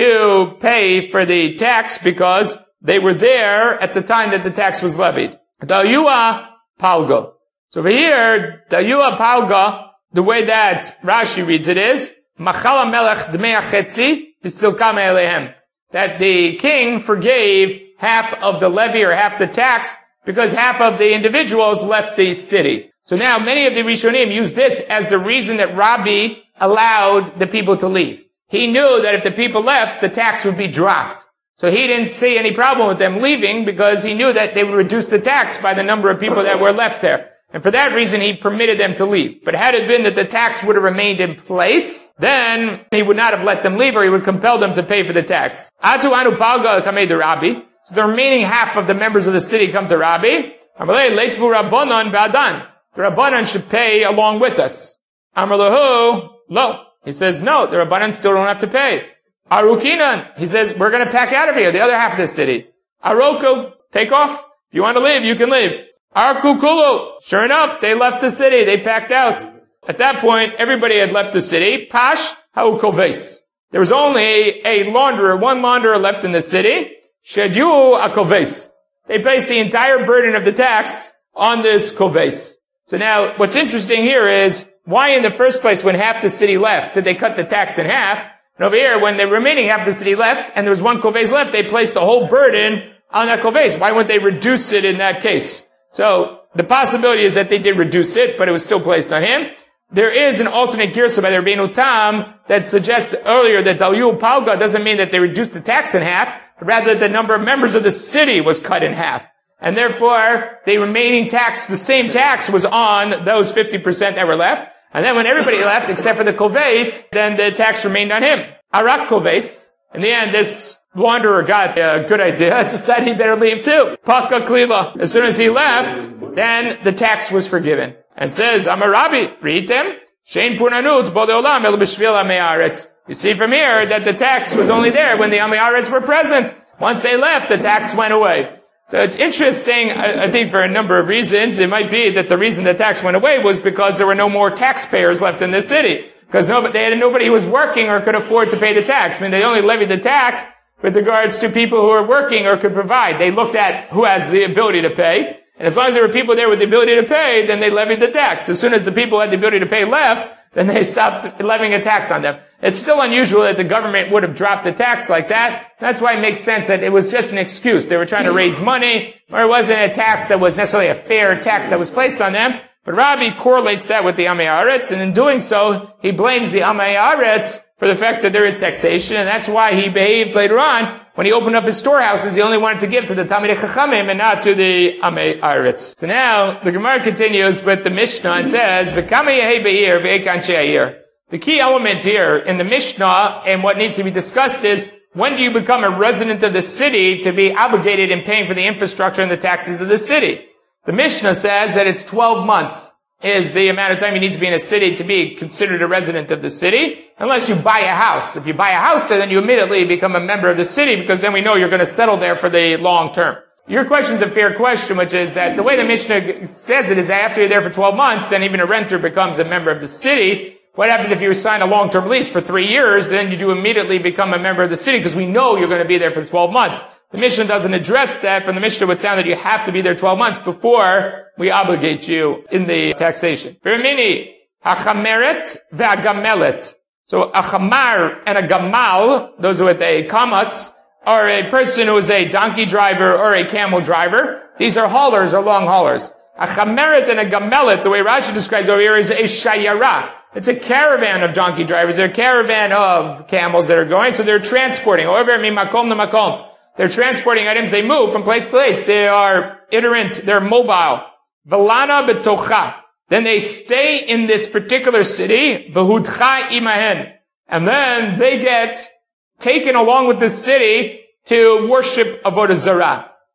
to pay for the tax because they were there at the time that the tax was levied. Dayua Palga. So over here, Dayua Palga, the way that Rashi reads it is, Machala Melech Dmei Achetzi V'Silkama Elehem. That the king forgave half of the levy or half the tax because half of the individuals left the city. So now many of the Rishonim use this as the reason that Rabbi allowed the people to leave. He knew that if the people left, the tax would be dropped. So he didn't see any problem with them leaving because he knew that they would reduce the tax by the number of people that were left there. And for that reason, he permitted them to leave. But had it been that the tax would have remained in place, then he would not have let them leave, or he would compel them to pay for the tax. Atu anu palga kamei de Rabbi. So the remaining half of the members of the city come to Rabbi. Amalei leitvu rabbanon ba'adan. The rabbanon should pay along with us. Amar lahu lo. He says, no, the rabbanon still don't have to pay. Arukinan. He says, we're going to pack out of here, the other half of the city. Aroku, take off. If you want to leave, you can leave. Arkukulu. Sure enough, they left the city. They packed out. At that point, everybody had left the city. Pash ha'ukoves. There was only one launderer left in the city. Shedu akoves. They placed the entire burden of the tax on this koves. So now, what's interesting here is, why in the first place, when half the city left, did they cut the tax in half? And over here, when the remaining half of the city left, and there was one koves left, they placed the whole burden on that koves. Why wouldn't they reduce it in that case? So, the possibility is that they did reduce it, but it was still placed on him. There is an alternate girsa by the Rabbeinu Tam that suggests earlier that Dayua Palga doesn't mean that they reduced the tax in half, but rather that the number of members of the city was cut in half. And therefore, the remaining tax, the same tax was on those 50% that were left. And then when everybody left, except for the koves, then the tax remained on him. Arak koves. In the end, this launderer got a good idea, decided he better leave too. Paka klila. As soon as he left, then the tax was forgiven. And says, Amar Rabbi, read them. Shein purnanut bodeolam el b'shvil amei haaretz. You see from here that the tax was only there when the amei haaretz were present. Once they left, the tax went away. So it's interesting, I think for a number of reasons. It might be that the reason the tax went away was because there were no more taxpayers left in the city. Because nobody who was working or could afford to pay the tax. I mean, they only levied the tax with regards to people who are working or could provide. They looked at who has the ability to pay. And as long as there were people there with the ability to pay, then they levied the tax. As soon as the people who had the ability to pay left, then they stopped levying a tax on them. It's still unusual that the government would have dropped a tax like that. That's why it makes sense that it was just an excuse. They were trying to raise money, or it wasn't a tax that was necessarily a fair tax that was placed on them. But Rabbi correlates that with the Amei Haaretz, and in doing so, he blames the Amei Haaretz for the fact that there is taxation, and that's why he behaved later on. When he opened up his storehouses, he only wanted to give to the Talmidei Chachamim and not to the Amei Haaretz. So now, the Gemara continues with the Mishnah and says, V'kama yehei be'ir v'ekan she'ayir. The key element here in the Mishnah and what needs to be discussed is, when do you become a resident of the city to be obligated in paying for the infrastructure and the taxes of the city? The Mishnah says that it's 12 months is the amount of time you need to be in a city to be considered a resident of the city, unless you buy a house. If you buy a house there, then you immediately become a member of the city, because then we know you're going to settle there for the long term. Your question's a fair question, which is that the way the Mishnah says it is that after you're there for 12 months, then even a renter becomes a member of the city. What happens if you sign a long-term lease for 3 years, then you do immediately become a member of the city, because we know you're going to be there for 12 months. The Mishnah doesn't address that. From the Mishnah it would sound that you have to be there 12 months before we obligate you in the taxation. Vermini, achameret ve'agamelet. So a chamar and a gamal, those are with a kamatz, are a person who is a donkey driver or a camel driver. These are haulers or long haulers. A chameret and a gamelet, the way Rashi describes over here, is a shayara. It's a caravan of donkey drivers. They're a caravan of camels that are going, so they're transporting. However, mi makom to makom. They're transporting items. They move from place to place. They are iterant. They're mobile. Velana betocha. Then they stay in this particular city. Vehudcha imahen. And then they get taken along with the city to worship Avodah Zarah.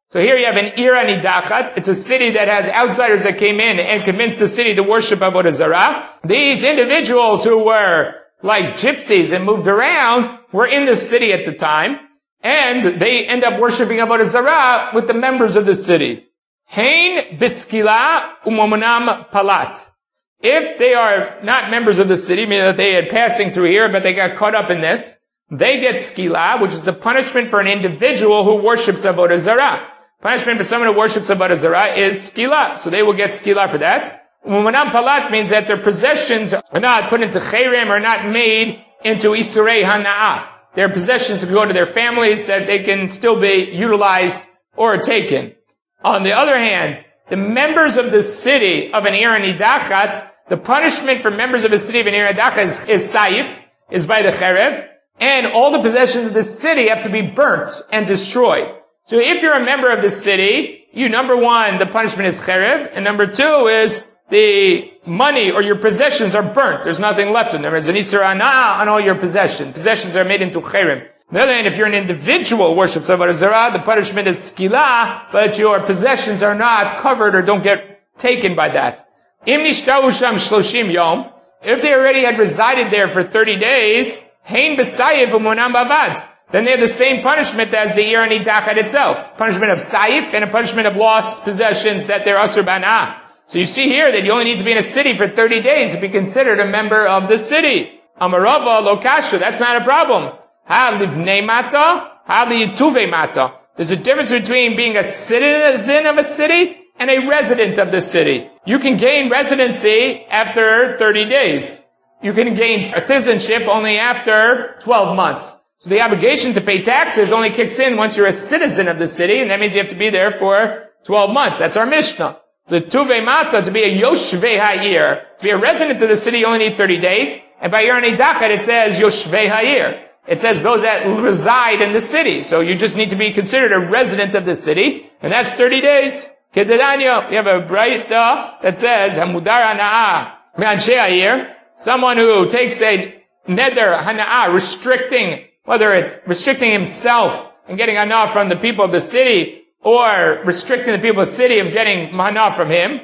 So here you have an Ira Nidachat. It's a city that has outsiders that came in and convinced the city to worship Avodah Zarah. These individuals who were like gypsies and moved around were in the city at the time, and they end up worshiping Avodah Zarah with the members of the city. Hein biskila umomunam palat. If they are not members of the city, meaning that they had passing through here, but they got caught up in this, they get skila, which is the punishment for an individual who worships Avodah Zarah. Punishment for someone who worships Avodah Zarah is skila, so they will get skila for that. Umomunam palat means that their possessions are not put into cherem, or not made into isurei hana'ah. Their possessions can go to their families, that they can still be utilized or taken. On the other hand, the members of the city of an Ir Nidachat, the punishment for members of a city of an Ir Nidachat is saif, is by the cherev, and all the possessions of the city have to be burnt and destroyed. So if you're a member of the city, number one, the punishment is cherev, and number two is the money or your possessions are burnt. There's nothing left in them. There's an isur hana'ah on all your possessions. Possessions are made into cherem. On the other hand, if you're an individual who worships Avodah Zarah, the punishment is skila, but your possessions are not covered or don't get taken by that. Im nishtaru sham shloshim yom, if they already had resided there for 30 days, hein b'sayiv u'monam bavad, then they have the same punishment as the Ir Nidachat itself. Punishment of sayif and a punishment of lost possessions that they're asur bana'ah. So you see here that you only need to be in a city for 30 days to be considered a member of the city. Amarava lo kasha, that's not a problem. Ha livnei mata, ha liyituve mata. There's a difference between being a citizen of a city and a resident of the city. You can gain residency after 30 days. You can gain a citizenship only after 12 months. So the obligation to pay taxes only kicks in once you're a citizen of the city, and that means you have to be there for 12 months. That's our Mishnah. The Tuve Mata, to be a Yoshvei Ha'ir, to be a resident of the city, you only need 30 days. And by Ir Nidachat, it says Yoshvei Ha'ir. It says those that reside in the city. So you just need to be considered a resident of the city, and that's 30 days. Kededanyo, you have a braita that says, Hamudar Hana'ah Me'anshei Ha'ir, someone who takes a neder Hana'ah, restricting, whether it's restricting himself and getting hana'ah from the people of the city, or restricting the people of the city of getting hana'ah from him.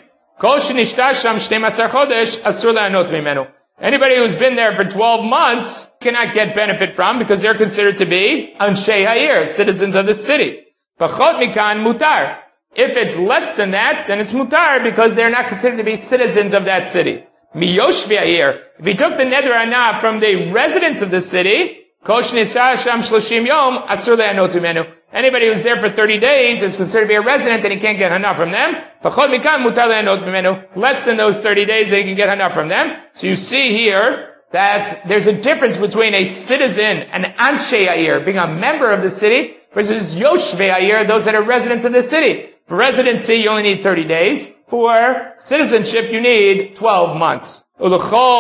Anybody who's been there for 12 months cannot get benefit from, because they're considered to be Anshei Ha'ir, citizens of the city. Pachot mikan mutar. If it's less than that, then it's mutar, because they're not considered to be citizens of that city. Miyoshvi Ha'ir. If he took the neder hana'ah from the residents of the city, anybody who's there for 30 days is considered to be a resident, and he can't get hana'ah from them. Less than those 30 days, they can get hana'ah from them. So you see here that there's a difference between a citizen, an Anshei Ha'ir, being a member of the city, versus Yoshvei Ha'ir, those that are residents of the city. For residency, you only need 30 days. For citizenship, you need 12 months. Is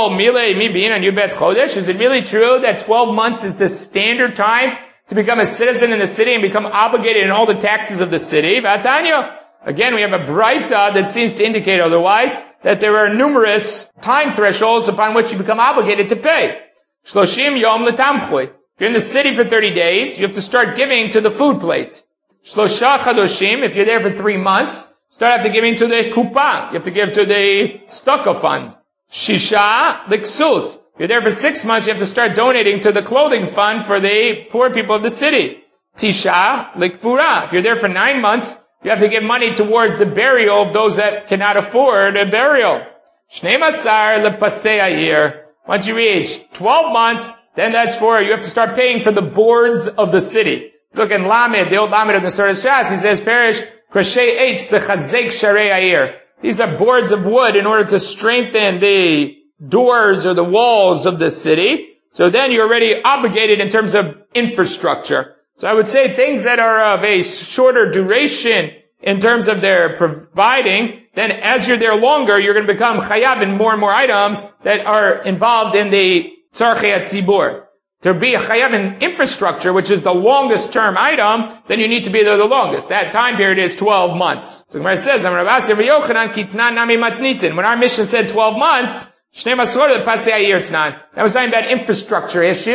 it really true that 12 months is the standard time to become a citizen in the city and become obligated in all the taxes of the city? Again, we have a braita that seems to indicate otherwise, that there are numerous time thresholds upon which you become obligated to pay. 30 yom letamchui. If you're in the city for 30 days, you have to start giving to the food plate. 3 chadoshim, if you're there for 3 months, start after giving to the kupa. You have to give to the stucco fund. Shisha liksut. If you're there for 6 months, you have to start donating to the clothing fund for the poor people of the city. Tisha likfura. If you're there for 9 months, you have to give money towards the burial of those that cannot afford a burial. Shnei masar lepasei ha'ir. Once you reach 12 months, then that's you have to start paying for the boards of the city. Look in Lamed, the old Lamed of the Surah Shas, he says, Perish, Krashay Eitz, the Chazek Sharei Ha'ir. These are boards of wood in order to strengthen the doors or the walls of the city. So then you're already obligated in terms of infrastructure. So I would say things that are of a shorter duration in terms of their providing, then as you're there longer, you're going to become chayav in more and more items that are involved in the tzarchei hatzibur. To be a chayav in infrastructure, which is the longest term item, then you need to be there the longest. That time period is 12 months. So Gemara says, when our mission said 12 months, that was talking about infrastructure issues.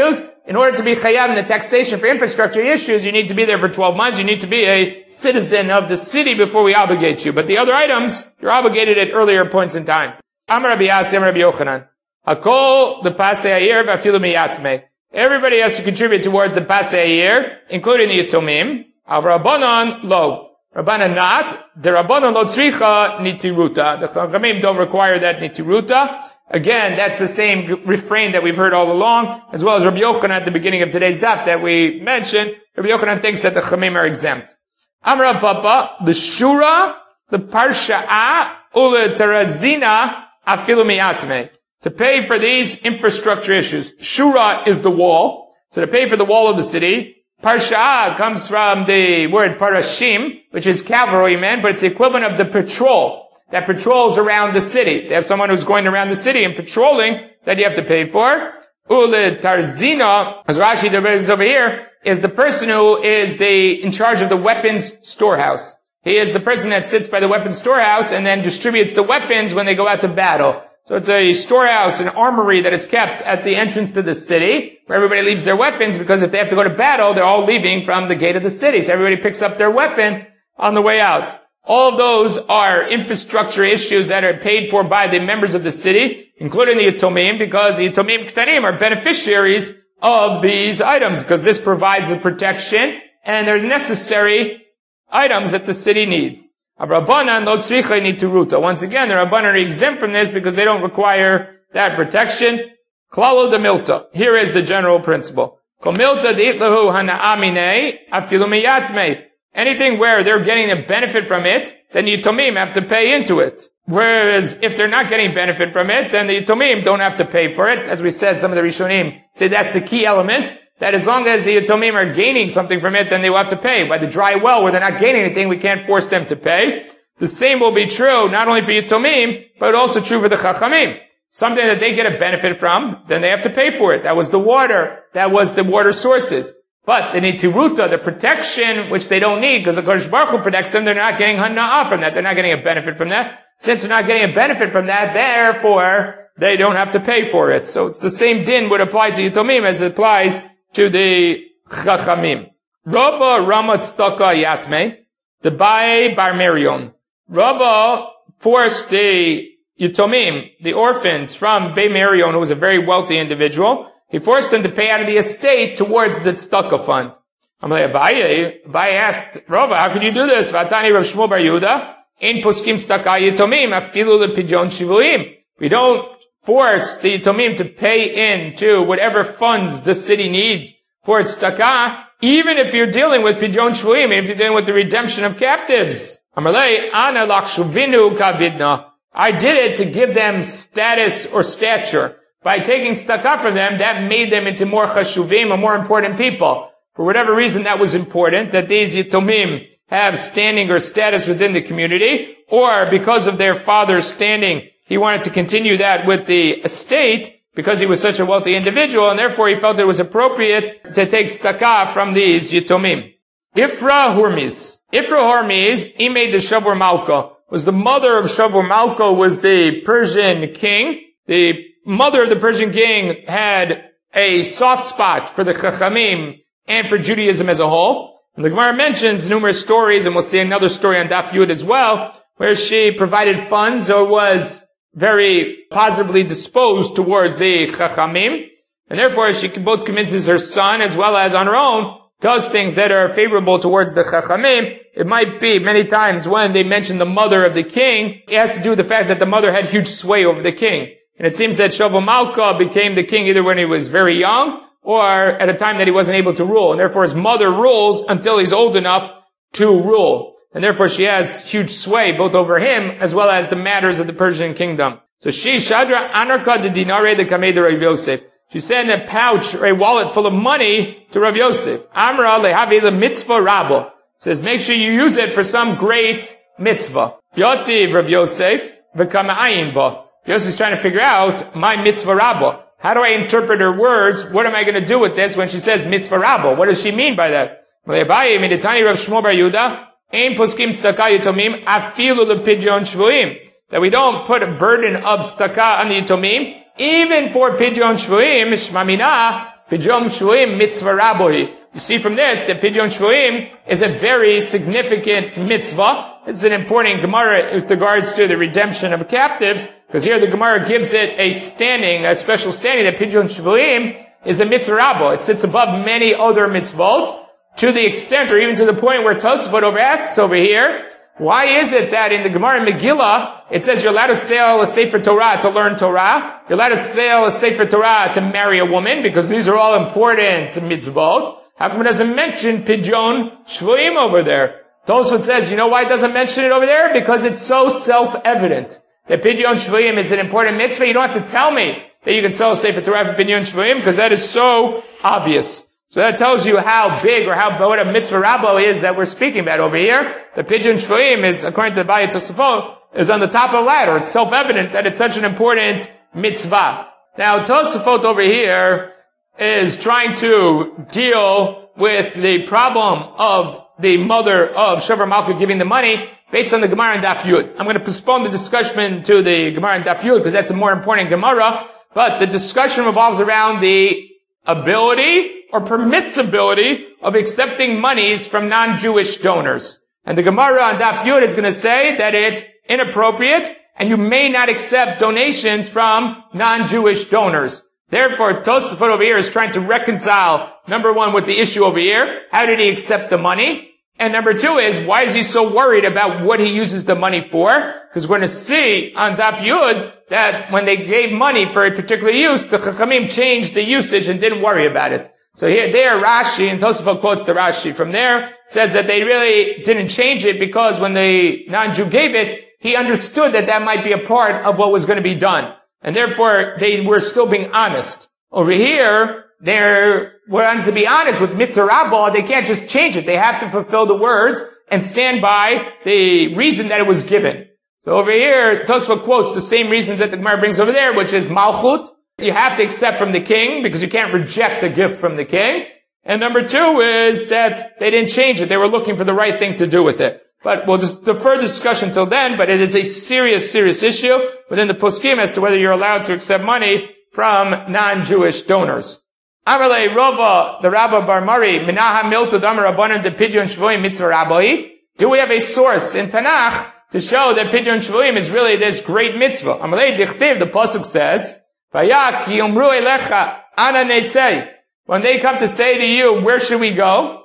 in order to be chayav in the taxation for infrastructure issues, you need to be there for 12 months. You need to be a citizen of the city before we obligate you. But the other items, you're obligated at earlier points in time. Amar Rabbi Yasi, Amar Rabbi Yochanan. Hakol the pasei hayir v'afilu miyatmei. Everybody has to contribute towards the pasei hayir, including the yatomim. Al Rabbanan lo. Rabbanan not. The Rabbanan lo tzricha nitiruta. The Chachamim don't require that nitiruta. Again, that's the same refrain that we've heard all along, as well as Rabbi Yochanan at the beginning of today's daf that we mentioned. Rabbi Yochanan thinks that the Chachamim are exempt. Amra Papa, the Shura, the Parsha'a, Ule Tarazina, Afilu Miyatme. To pay for these infrastructure issues. Shura is the wall. So to pay for the wall of the city. Parsha'a comes from the word Parashim, which is cavalrymen, but it's the equivalent of the patrol that patrols around the city. They have someone who's going around the city and patrolling that you have to pay for. Ule Tarzina, as Rashi says over here, is the person who is in charge of the weapons storehouse. He is the person that sits by the weapons storehouse and then distributes the weapons when they go out to battle. So it's a storehouse, an armory that is kept at the entrance to the city, where everybody leaves their weapons, because if they have to go to battle, they're all leaving from the gate of the city. So everybody picks up their weapon on the way out. All of those are infrastructure issues that are paid for by the members of the city, including the Yatomim, because the Yatomim Ktanim are beneficiaries of these items, because this provides the protection, and they're necessary items that the city needs. Rabbanan lo tzricha nitiruta. Once again, the Rabbanan are exempt from this because they don't require that protection. Klalo de milta. Here is the general principle. Kol milta deitlahu hana'amine afilu miyatme. Anything where they're getting a benefit from it, then the Yatomim have to pay into it. Whereas if they're not getting benefit from it, then the Yatomim don't have to pay for it. As we said, some of the Rishonim say that's the key element, that as long as the Yatomim are gaining something from it, then they will have to pay. By the dry well, where they're not gaining anything, we can't force them to pay. The same will be true not only for Yatomim, but also true for the Chachamim. Something that they get a benefit from, then they have to pay for it. That was the water. That was the water sources. But the nitiruta, the protection, which they don't need, because the Kodesh Baruch Hu protects them, they're not getting hana'ah from that. They're not getting a benefit from that. Since they're not getting a benefit from that, therefore, they don't have to pay for it. So it's the same din would apply to Yatomim as it applies to the Chachamim. Rava Ramat Staka Yatme, the Bai Bar Merion. Rava forced the Yatomim, the orphans from Bei Merion, who was a very wealthy individual, he forced them to pay out of the estate towards the tzedakah fund. Abaye asked Rava, how could you do this? Vatani Rav Shmuel Bar Yehuda, ein poskim tzedakah yatomim afilu lepidyon shivuim. We don't force the yatomim to pay into whatever funds the city needs for tzedakah, even if you're dealing with pidyon shivuim, even if you're dealing with the redemption of captives. Amalei ana lachshuvinu kavidna. I did it to give them status or stature. By taking tzedakah from them, that made them into more chashuvim, or more important people. For whatever reason that was important, that these yatomim have standing or status within the community, or because of their father's standing, he wanted to continue that with the estate, because he was such a wealthy individual, and therefore he felt it was appropriate to take tzedakah from these yatomim. Ifra Hormiz. Ifra Hormiz, Imei de Shavur Malka, was the mother of Shavur Malka, was the Persian king. The mother of the Persian king had a soft spot for the Chachamim and for Judaism as a whole. And the Gemara mentions numerous stories, and we'll see another story on Daf Yud as well, where she provided funds or was very positively disposed towards the Chachamim. And therefore she both convinces her son as well as on her own, does things that are favorable towards the Chachamim. It might be many times when they mention the mother of the king, it has to do with the fact that the mother had huge sway over the king. And it seems that Shavur Malka became the king either when he was very young or at a time that he wasn't able to rule. And therefore his mother rules until he's old enough to rule. And therefore she has huge sway both over him as well as the matters of the Persian kingdom. So she, Shadra Anarka de Dinare de Kamei de Rav Yosef. She sent a pouch or a wallet full of money to Rav Yosef. Amra lehavi le mitzvah rabbo. Says, make sure you use it for some great mitzvah. Yotiv Rav Yosef v'kama ayin ba. Yosef is trying to figure out my mitzvah rabbo. How do I interpret her words? What am I going to do with this when she says mitzvah rabbo? What does she mean by that? That we don't put a burden of tzedakah on the yatomim, even for pidyon shvuim, shmamina, Pidyon Shvuim mitzvah raboi. You see from this that Pidyon Shvuim is a very significant mitzvah. This is an important Gemara with regards to the redemption of captives, because here the Gemara gives it a special standing that Pidyon Shvuim is a mitzvah rabbo. It sits above many other mitzvot, to the extent or even to the point where Tosafot asks over here, why is it that in the Gemara Megillah, it says you're allowed to sail a Sefer Torah to learn Torah, you're allowed to sail a Sefer Torah to marry a woman, because these are all important mitzvot. How come it doesn't mention Pidyon Shvuim over there? Tosafot says, you know why it doesn't mention it over there? Because it's so self-evident that Pidyon Shvuim is an important mitzvah. You don't have to tell me that you can sell a Sefer Torah for Pidyon Shvuim, because that is so obvious. So that tells you how big or what a mitzvah rabbo is that we're speaking about over here. The Pidyon Shvuim is, according to the Bayit Tosafot, is on the top of the ladder. It's self-evident that it's such an important mitzvah. Now, Tosafot over here is trying to deal with the problem of the mother of Shover Malka giving the money based on the Gemara and Daf Yud. I'm going to postpone the discussion to the Gemara and Daf Yud because that's a more important Gemara, but the discussion revolves around the ability or permissibility of accepting monies from non-Jewish donors. And the Gemara on Daf Yud is going to say that it's inappropriate and you may not accept donations from non-Jewish donors. Therefore, Tosafot over here is trying to reconcile, number one, with the issue over here. How did he accept the money? And number two is, why is he so worried about what he uses the money for? Because we're going to see on Daf Yud that when they gave money for a particular use, the Chachamim changed the usage and didn't worry about it. So here, there, Rashi, and Tosafot quotes the Rashi from there, says that they really didn't change it because when the non-Jew gave it, he understood that that might be a part of what was going to be done. And therefore, they were still being honest. Over here, they're wanting to be honest with mitzvah rabbah. They can't just change it. They have to fulfill the words and stand by the reason that it was given. So over here, Tosafot quotes the same reasons that the Gemara brings over there, which is malchut. You have to accept from the king because you can't reject a gift from the king. And number two is that they didn't change it. They were looking for the right thing to do with it. But we'll just defer discussion till then, but it is a serious issue within the poskim as to whether you're allowed to accept money from non-Jewish donors. Amalei Rova, the Rabba Bar Mari, Minaha Miltu Damar Rabbanan de Pidyon Shvuim Mitzvah Rabbai. Do we have a source in Tanakh to show that Pidyon Shvuim is really this great mitzvah? Amalei Dichtiv, the pasuk says, Vayak Yomru Elecha Ana Neitzei. When they come to say to you, where should we go?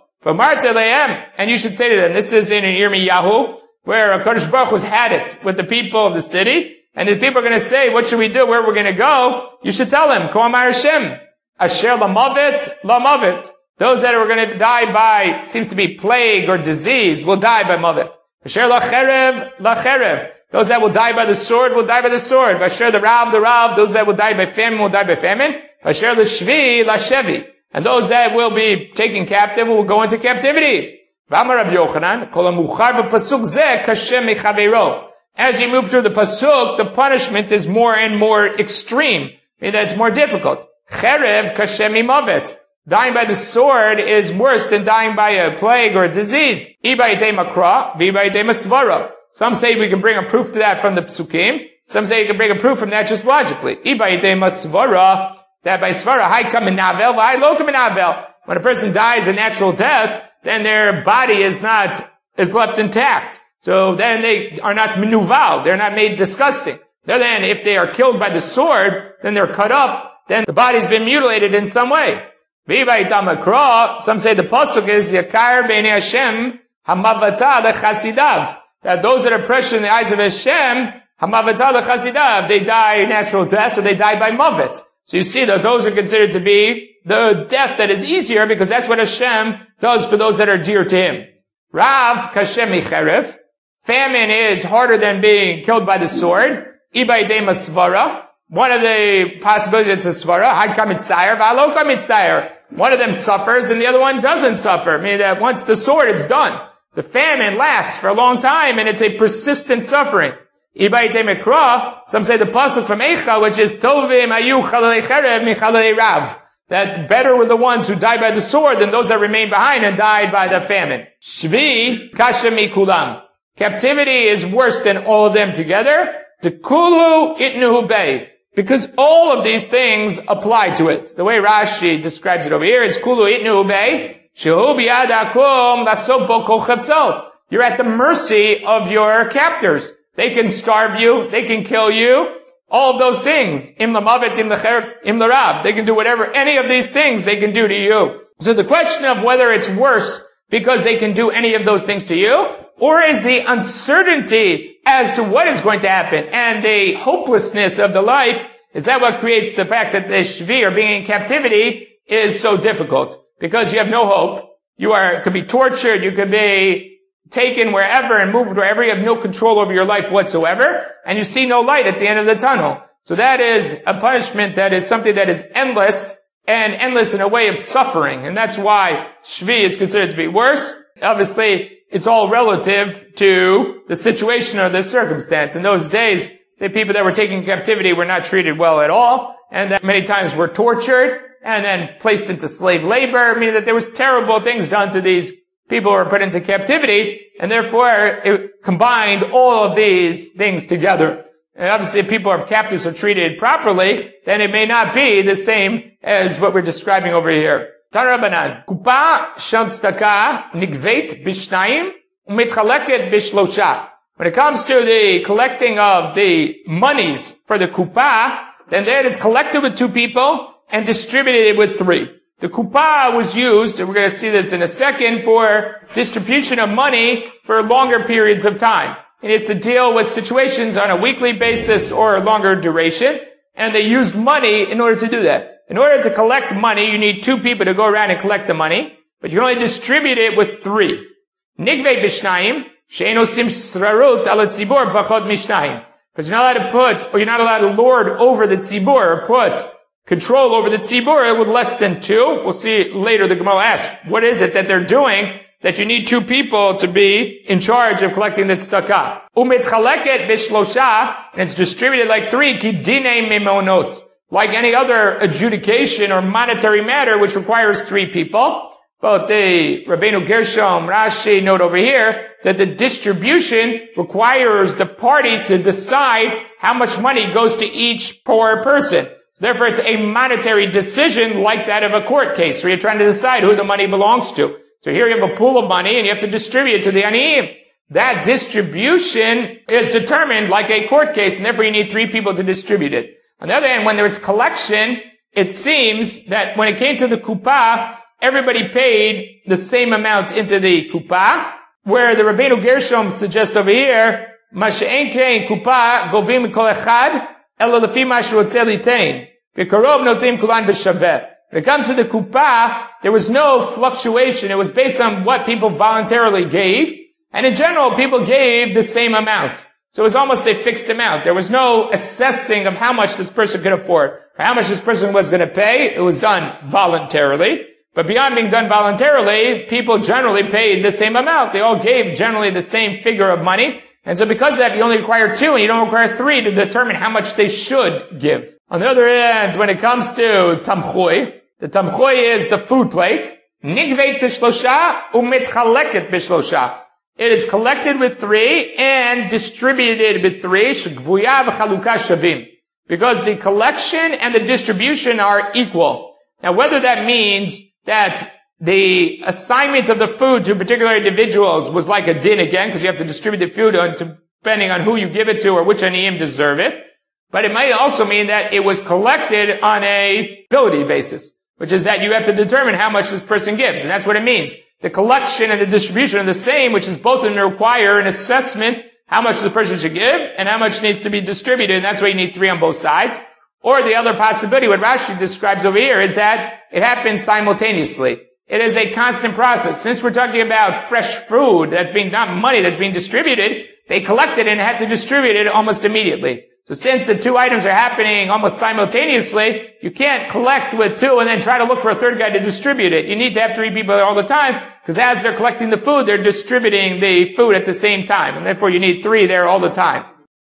And you should say to them, this is in Yirmiyahu, where HaKadosh Baruch Hu's had it with the people of the city, and the people are going to say, what should we do, where we're going to go? You should tell them, Ko Amar Hashem, Asher Lamavet, Lamavet. Those that are going to die by, seems to be plague or disease, will die by Mavet. Asher Lacherev, Lacherev. Those that will die by the sword will die by the sword. Asher the Rav, those that will die by famine will die by famine. Asher Lashvi, Lashevi. And those that will be taken captive will go into captivity. As you move through the pasuk, the punishment is more and more extreme. Meaning that it's more difficult. Cherev kashem imavet. Dying by the sword is worse than dying by a plague or a disease. Some say we can bring a proof to that from the psukim. Some say you can bring a proof from that just logically. That by svara, hai kam minavel, vai lo kam minavel. When a person dies a natural death, then their body is left intact. So then they are not minuval, they're not made disgusting. Then if they are killed by the sword, then they're cut up, then the body's been mutilated in some way. Some say the pasuk is yakar b'nei Hashem hamavata lechasidav. That those that are precious in the eyes of Hashem, hamavata lechasidav, they die natural death, so they die by mavet. So you see that those are considered to be the death that is easier because that's what Hashem does for those that are dear to Him. Rav kashem micherev. Famine is harder than being killed by the sword. Ibaydei masvara. One of the possibilities is a svara. Had kam mitzdayer, v'alo kam mitzdayer. One of them suffers and the other one doesn't suffer. Meaning that once the sword is done, the famine lasts for a long time and it's a persistent suffering. Some say the pasuk from Eicha, which is Tovim ayu chalalei cherev michalalei rav. That better were the ones who died by the sword than those that remained behind and died by the famine. Shvi kasha mikulam. Captivity is worse than all of them together. Tekulu itnuhu bei. because all of these things apply to it. The way Rashi describes it over here is Kulu itnu ubei, shehu biyadakum lasopo kol cheptzo. You're at the mercy of your captors. They can starve you, they can kill you, all of those things. Im lamavet, im lecher, im lerav. They can do whatever, any of these things they can do to you. So the question of whether it's worse because they can do any of those things to you, or is the uncertainty as to what is going to happen and the hopelessness of the life, is that what creates the fact that the shvi, or being in captivity, is so difficult? Because you have no hope. You could be tortured, you could be taken wherever and moved wherever, you have no control over your life whatsoever, and you see no light at the end of the tunnel. So that is a punishment that is something that is endless, and endless in a way of suffering. And that's why shvi is considered to be worse. Obviously, it's all relative to the situation or the circumstance. In those days, the people that were taken in captivity were not treated well at all, and that many times were tortured, and then placed into slave labor, meaning that there was terrible things done to these people who were put into captivity, and therefore it combined all of these things together. And obviously if people are captives are treated properly, then it may not be the same as what we're describing over here. Tana Rabbanan, Kupa shel tzedakah nigveit b'shnayim u'mitchaleket b'shlosha. When it comes to the collecting of the monies for the kupa, then that is collected with 2 people and distributed with 3. The kupa was used, and we're going to see this in a second, for distribution of money for longer periods of time. And it's to deal with situations on a weekly basis or longer durations, and they used money in order to do that. In order to collect money, you need 2 people to go around and collect the money, but you can only distribute it with 3. Nigvei b'shnayim, she'ein osim srarut ala tzibor pachot mishnayim. Because you're not allowed to put, or you're not allowed to lord over the tzibor, or put control over the tzibur with less than 2. We'll see later the Gemara asks, what is it that they're doing that you need 2 people to be in charge of collecting the tzedakah? Umitchaleket b'shlosha, and it's distributed like 3, ki dinei memonot, like any other adjudication or monetary matter which requires 3 people. Both the Rabbeinu Gershom, Rashi note over here that the distribution requires the parties to decide how much money goes to each poor person. Therefore, it's a monetary decision like that of a court case where you're trying to decide who the money belongs to. So here you have a pool of money and you have to distribute it to the aniyim. That distribution is determined like a court case, and therefore you need 3 people to distribute it. On the other hand, when there's collection, it seems that when it came to the kupa, everybody paid the same amount into the kupa, where the Rabbeinu Gershom suggests over here, Masha'en kein kupa govim kol echad, ela lefi ma sherotzeh litein. V'karov notim kulan b'shaveh. When it comes to the kupa, there was no fluctuation. It was based on what people voluntarily gave. And in general, people gave the same amount. So it was almost a fixed amount. There was no assessing of how much this person could afford, or how much this person was going to pay. It was done voluntarily. But beyond being done voluntarily, people generally paid the same amount. They all gave generally the same figure of money. And so because of that, you only require 2 and you don't require 3 to determine how much they should give. On the other hand, when it comes to tamchui, the tamchui is the food plate. Nigveit b'shlosha u'mitchaleket b'shlosha. It is collected with 3 and distributed with 3. Shegvuya v'chaluka shavim. Because the collection and the distribution are equal. Now whether that means that the assignment of the food to particular individuals was like a din again, because you have to distribute the food depending on who you give it to or which aniyim deserve it. But it might also mean that it was collected on a ability basis, which is that you have to determine how much this person gives. And that's what it means. The collection and the distribution are the same, which is both going to require an assessment how much the person should give and how much needs to be distributed. And that's why you need 3 on both sides. Or the other possibility, what Rashi describes over here, is that it happens simultaneously. It is a constant process. Since we're talking about fresh food that's being, not money that's being distributed, they collect it and have to distribute it almost immediately. So since the 2 items are happening almost simultaneously, you can't collect with 2 and then try to look for a 3rd guy to distribute it. You need to have 3 people there all the time, because as they're collecting the food, they're distributing the food at the same time. And therefore you need 3 there all the time.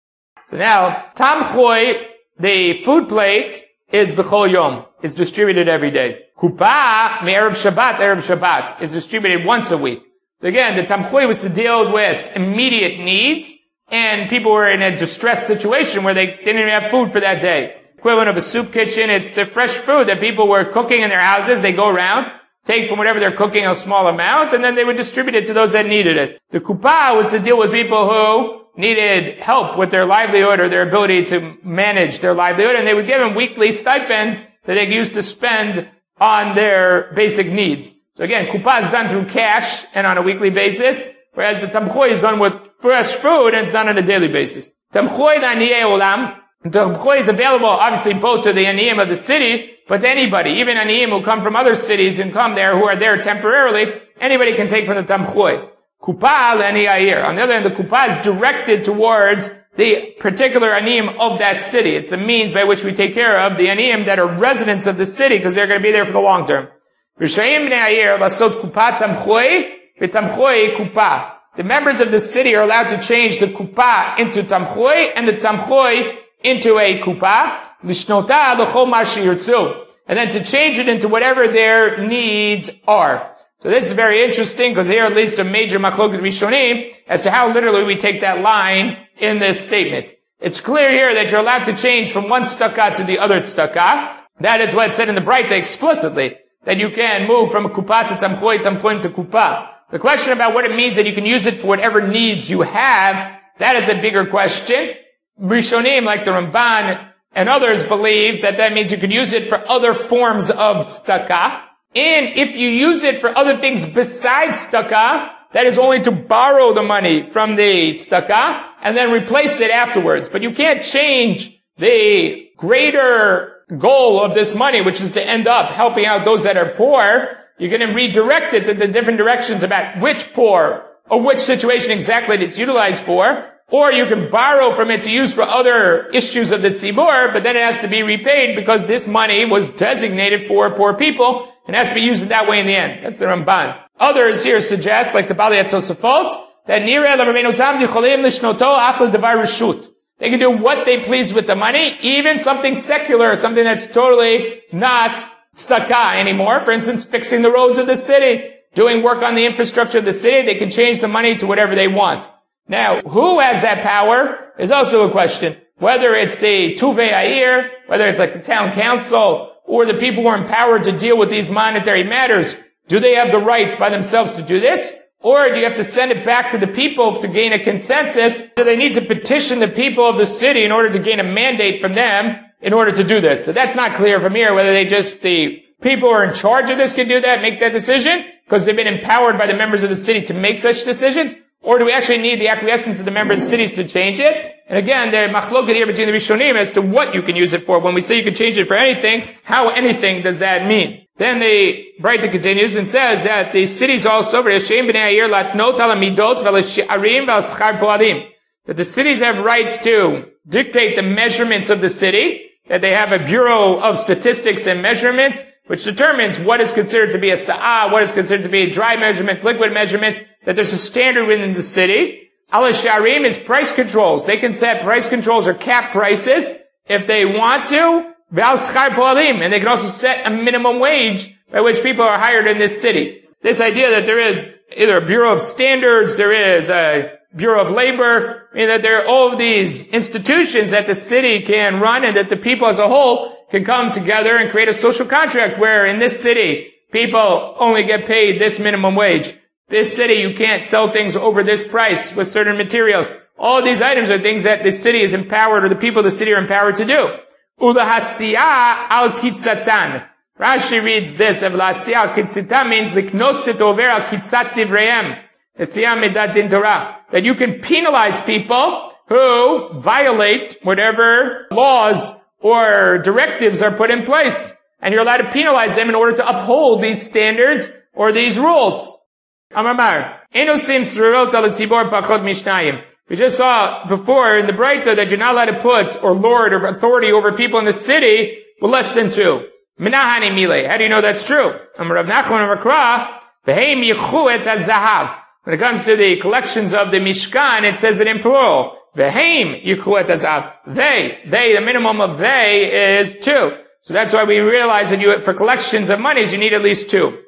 So now, tamchui, the food plate, is b'chol yom, is distributed every day. Kupa, erev Shabbat, is distributed once a week. So again, the tamchui was to deal with immediate needs, and people were in a distressed situation where they didn't even have food for that day. equivalent of a soup kitchen. It's the fresh food that people were cooking in their houses. They go around, take from whatever they're cooking a small amount, and then they would distribute it to those that needed it. The kuppah was to deal with people who needed help with their livelihood or their ability to manage their livelihood, and they would give them weekly stipends that they could use to spend on their basic needs. So again, kuppah is done through cash and on a weekly basis, whereas the tamchoi is done with fresh food and it's done on a daily basis. Tamchoi l'aniyei olam. Tamchoi is available obviously both to the aniyim of the city, but to anybody, even aniyim who come from other cities and come there, who are there temporarily, anybody can take from the tamchoi. Kuppah l'aniyayir. On the other hand, the kuppah is directed towards the particular aniyim of that city. It's the means by which we take care of the aniyim that are residents of the city because they're going to be there for the long term. The members of the city are allowed to change the kuppah into tamchoi and the tamchoi into a kuppah. And then to change it into whatever their needs are. So this is very interesting because here it leads to major machloket rishonim as to how literally we take that line in this statement. It's clear here that you're allowed to change from one tzedakah to the other tzedakah. That is what it said in the Braita explicitly, that you can move from a kuppah to tamchoi, tamchoi to kuppah. The question about what it means that you can use it for whatever needs you have, that is a bigger question. Rishonim, like the Ramban and others, believe that that means you can use it for other forms of tzedakah. And if you use it for other things besides tzedakah, that is only to borrow the money from the tzedakah and then replace it afterwards. But you can't change the greater goal of this money, which is to end up helping out those that are poor. You're going to redirect it to the different directions about which poor or which situation exactly it's utilized for. Or you can borrow from it to use for other issues of the tzibur, but then it has to be repaid because this money was designated for poor people and has to be used in that way in the end. That's the Ramban. Others here suggest, like the Bali Tosafot, that they can do what they please with the money, even something secular, something that's totally not tzedakah anymore. For instance, fixing the roads of the city, doing work on the infrastructure of the city. They can change the money to whatever they want. Now, who has that power is also a question. Whether it's the Tuvei Ha'ir, whether it's like the town council, or the people who are empowered to deal with these monetary matters, do they have the right by themselves to do this? Or do you have to send it back to the people to gain a consensus? Do they need to petition the people of the city in order to gain a mandate from them in order to do this? So that's not clear from here whether the people who are in charge of this can do that, make that decision, because they've been empowered by the members of the city to make such decisions, or do we actually need the acquiescence of the members of the cities to change it? And again, there machloket here between the Rishonim as to what you can use it for. When we say you can change it for anything, how anything does that mean? Then the Braita continues and says that the cities also, that the cities have rights to dictate the measurements of the city, that they have a Bureau of Statistics and Measurements, which determines what is considered to be a sa'ah, what is considered to be dry measurements, liquid measurements, that there's a standard within the city. Al-Sharim is price controls. They can set price controls or cap prices if they want to. And they can also set a minimum wage by which people are hired in this city. This idea that there is either a Bureau of Standards, there is a Bureau of Labor, that there are all of these institutions that the city can run and that the people as a whole can come together and create a social contract where in this city, people only get paid this minimum wage. This city, you can't sell things over this price with certain materials. All of these items are things that the city is empowered or the people of the city are empowered to do. Ulahasiya al-kitzatan. Rashi reads this, Ulahasiya al-kitzatan means l'knosit over al-kitzat divreim. That you can penalize people who violate whatever laws or directives are put in place. And you're allowed to penalize them in order to uphold these standards or these rules. Amar, we just saw before in the Braita that you're not allowed to put or lord or authority over people in the city with less than two. Minahani mile. How do you know that's true? When it comes to the collections of the Mishkan, it says it in plural. They, the minimum of they is two. So that's why we realize that for collections of monies, you need at least two.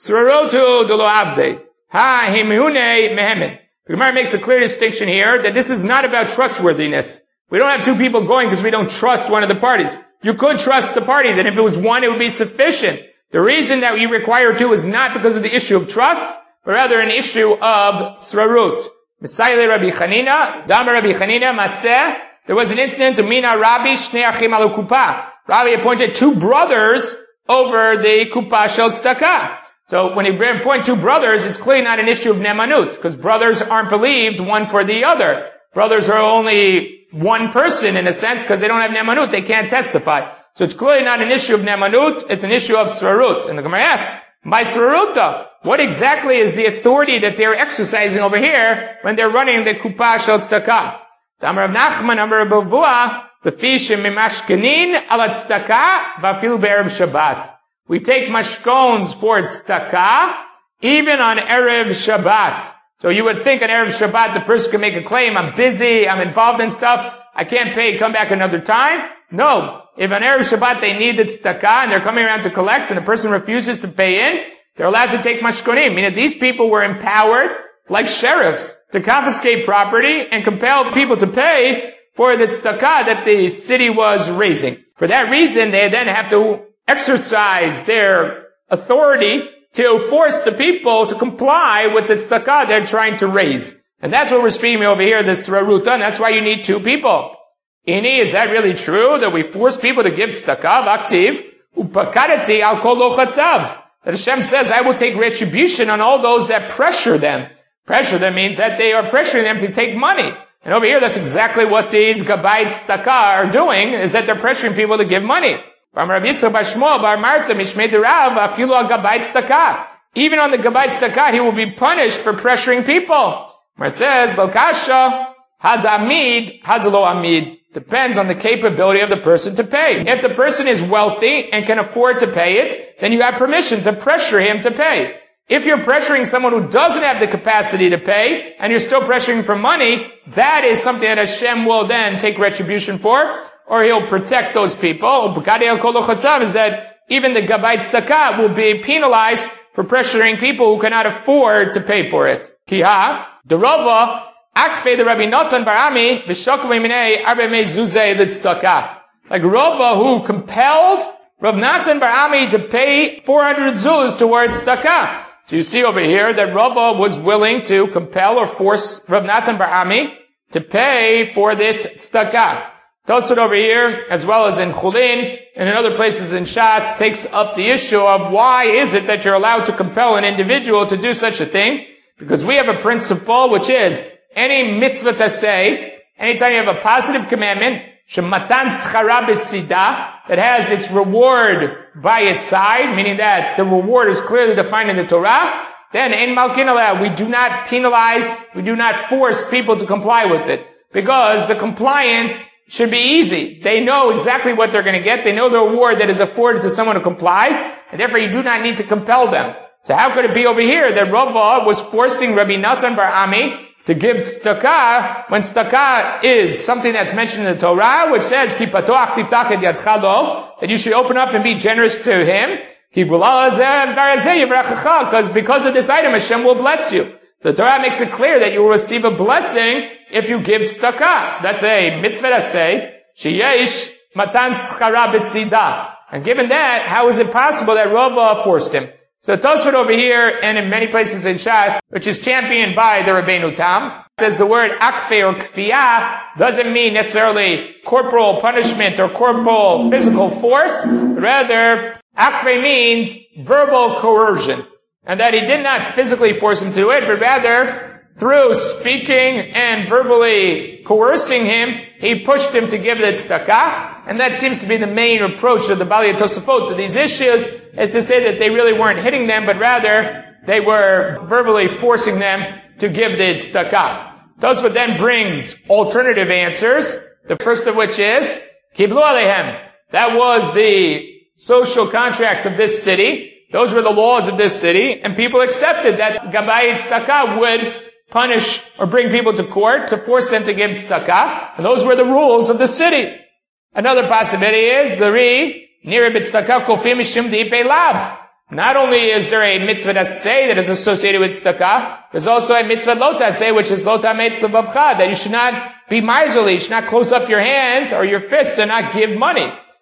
The Gemara makes a clear distinction here that this is not about trustworthiness. We don't have two people going because we don't trust one of the parties. you could trust the parties. And if it was one, it would be sufficient. The reason that we require two is not because of the issue of trust, but rather an issue of srarut. Misayle Rabbi Chanina, Damar Rabbi Chanina, Maseh. There was an incident to Mina Rabbi Shnei Achim al Kupa. Rabbi appointed two brothers over the Kupa Shel Tzedakah. So when he appointed two brothers, it's clearly not an issue of nemanut, because brothers aren't believed one for the other. Brothers are only one person in a sense, because they don't have nemanut, they can't testify. So it's clearly not an issue of nemanut, it's an issue of srarut. And the Gemara asks, my sraruta, what exactly is the authority that they're exercising over here when they're running the Kupa Shel Tzedakah? Tamar Rav Nachman, Amar Rav Bavua, the fish in mimashkenin ala tzedakah v'afilu be'erev Shabbat. We take mashkones for tzedakah even on erev Shabbat. So you would think on erev Shabbat the person can make a claim, I'm busy, I'm involved in stuff, I can't pay, come back another time. No. If on erev Shabbat they need the tzedakah and they're coming around to collect and the person refuses to pay in, they're allowed to take mashkonim. Meaning these people were empowered like sheriffs to confiscate property and compel people to pay for the tzedakah that the city was raising. For that reason, they then have to exercise their authority to force the people to comply with the tzedakah they're trying to raise. And that's what we're speaking over here, this sraruta, and that's why you need two people. Ini, is that really true, that we force people to give tzedakah? V'aktiv, upakarati al kol lo chatzav. That Hashem says, I will take retribution on all those that pressure them. Pressure them means that they are pressuring them to take money. And over here, that's exactly what these Gabbai Tzedakah are doing, is that they're pressuring people to give money. Even on the Gabbai Tzedakah, he will be punished for pressuring people. It says, Lokasha, Hadamid, Hadlo Amid. Depends on the capability of the person to pay. If the person is wealthy and can afford to pay it, then you have permission to pressure him to pay. If you're pressuring someone who doesn't have the capacity to pay, and you're still pressuring for money, that is something that Hashem will then take retribution for, or He'll protect those people. Is that even the Gabbai Tzedakah will be penalized for pressuring people who cannot afford to pay for it. Kiha, the Rava, Akfe the Rabbi Natan Barami, V'shokavim minei arbe mei zuzei l'tzedakah. Like Rava, who compelled Rav Natan Barami to pay 400 zuz towards tzedakah. So you see over here that Rava was willing to compel or force Rav Natan Barami to pay for this tzedakah. Tosfot over here, as well as in Chulin and in other places in Shas, takes up the issue of why is it that you're allowed to compel an individual to do such a thing? Because we have a principle which is any mitzvah taseh, anytime you have a positive commandment, shematan tzchara b'tzida, that has its reward by its side, meaning that the reward is clearly defined in the Torah, then in malkin aleh, we do not penalize, we do not force people to comply with it. Because the compliance should be easy. They know exactly what they're going to get. They know the reward that is afforded to someone who complies, and therefore you do not need to compel them. So how could it be over here that Rava was forcing Rabbi Natan Bar Ami to give tzedakah when tzedakah is something that's mentioned in the Torah, which says, Ki patoach tiftach et yadcha lo, that you should open up and be generous to him, because of this item Hashem will bless you. So the Torah makes it clear that you will receive a blessing if you give tzedakah. So that's a mitzvah that say, sheyesh matan tzchara b'tzida. And given that, how is it possible that Rava forced him? So Tosfot over here, and in many places in Shas, which is championed by the Rabbeinu Tam, says the word akfe or kfiyah doesn't mean necessarily corporal punishment or corporal physical force. Rather, akfe means verbal coercion. And that he did not physically force him to do it, but rather, through speaking and verbally coercing him, he pushed him to give the tzedakah. And that seems to be the main approach of the Baalei Tosafot to these issues, is to say that they really weren't hitting them, but rather they were verbally forcing them to give the tzedakah. Tosafot then brings alternative answers, the first of which is, Kiblu Alehem. That was the social contract of this city. Those were the laws of this city, and people accepted that Gabbai Tzedakah would punish or bring people to court to force them to give tzedakah, and those were the rules of the city. Another possibility is not only is there a mitzvah taseh that is associated with tzedakah, there's also a mitzvah lo taseh, which is lo tametz levavcha, that you should not be miserly, you should not close up your hand or your fist and not give money.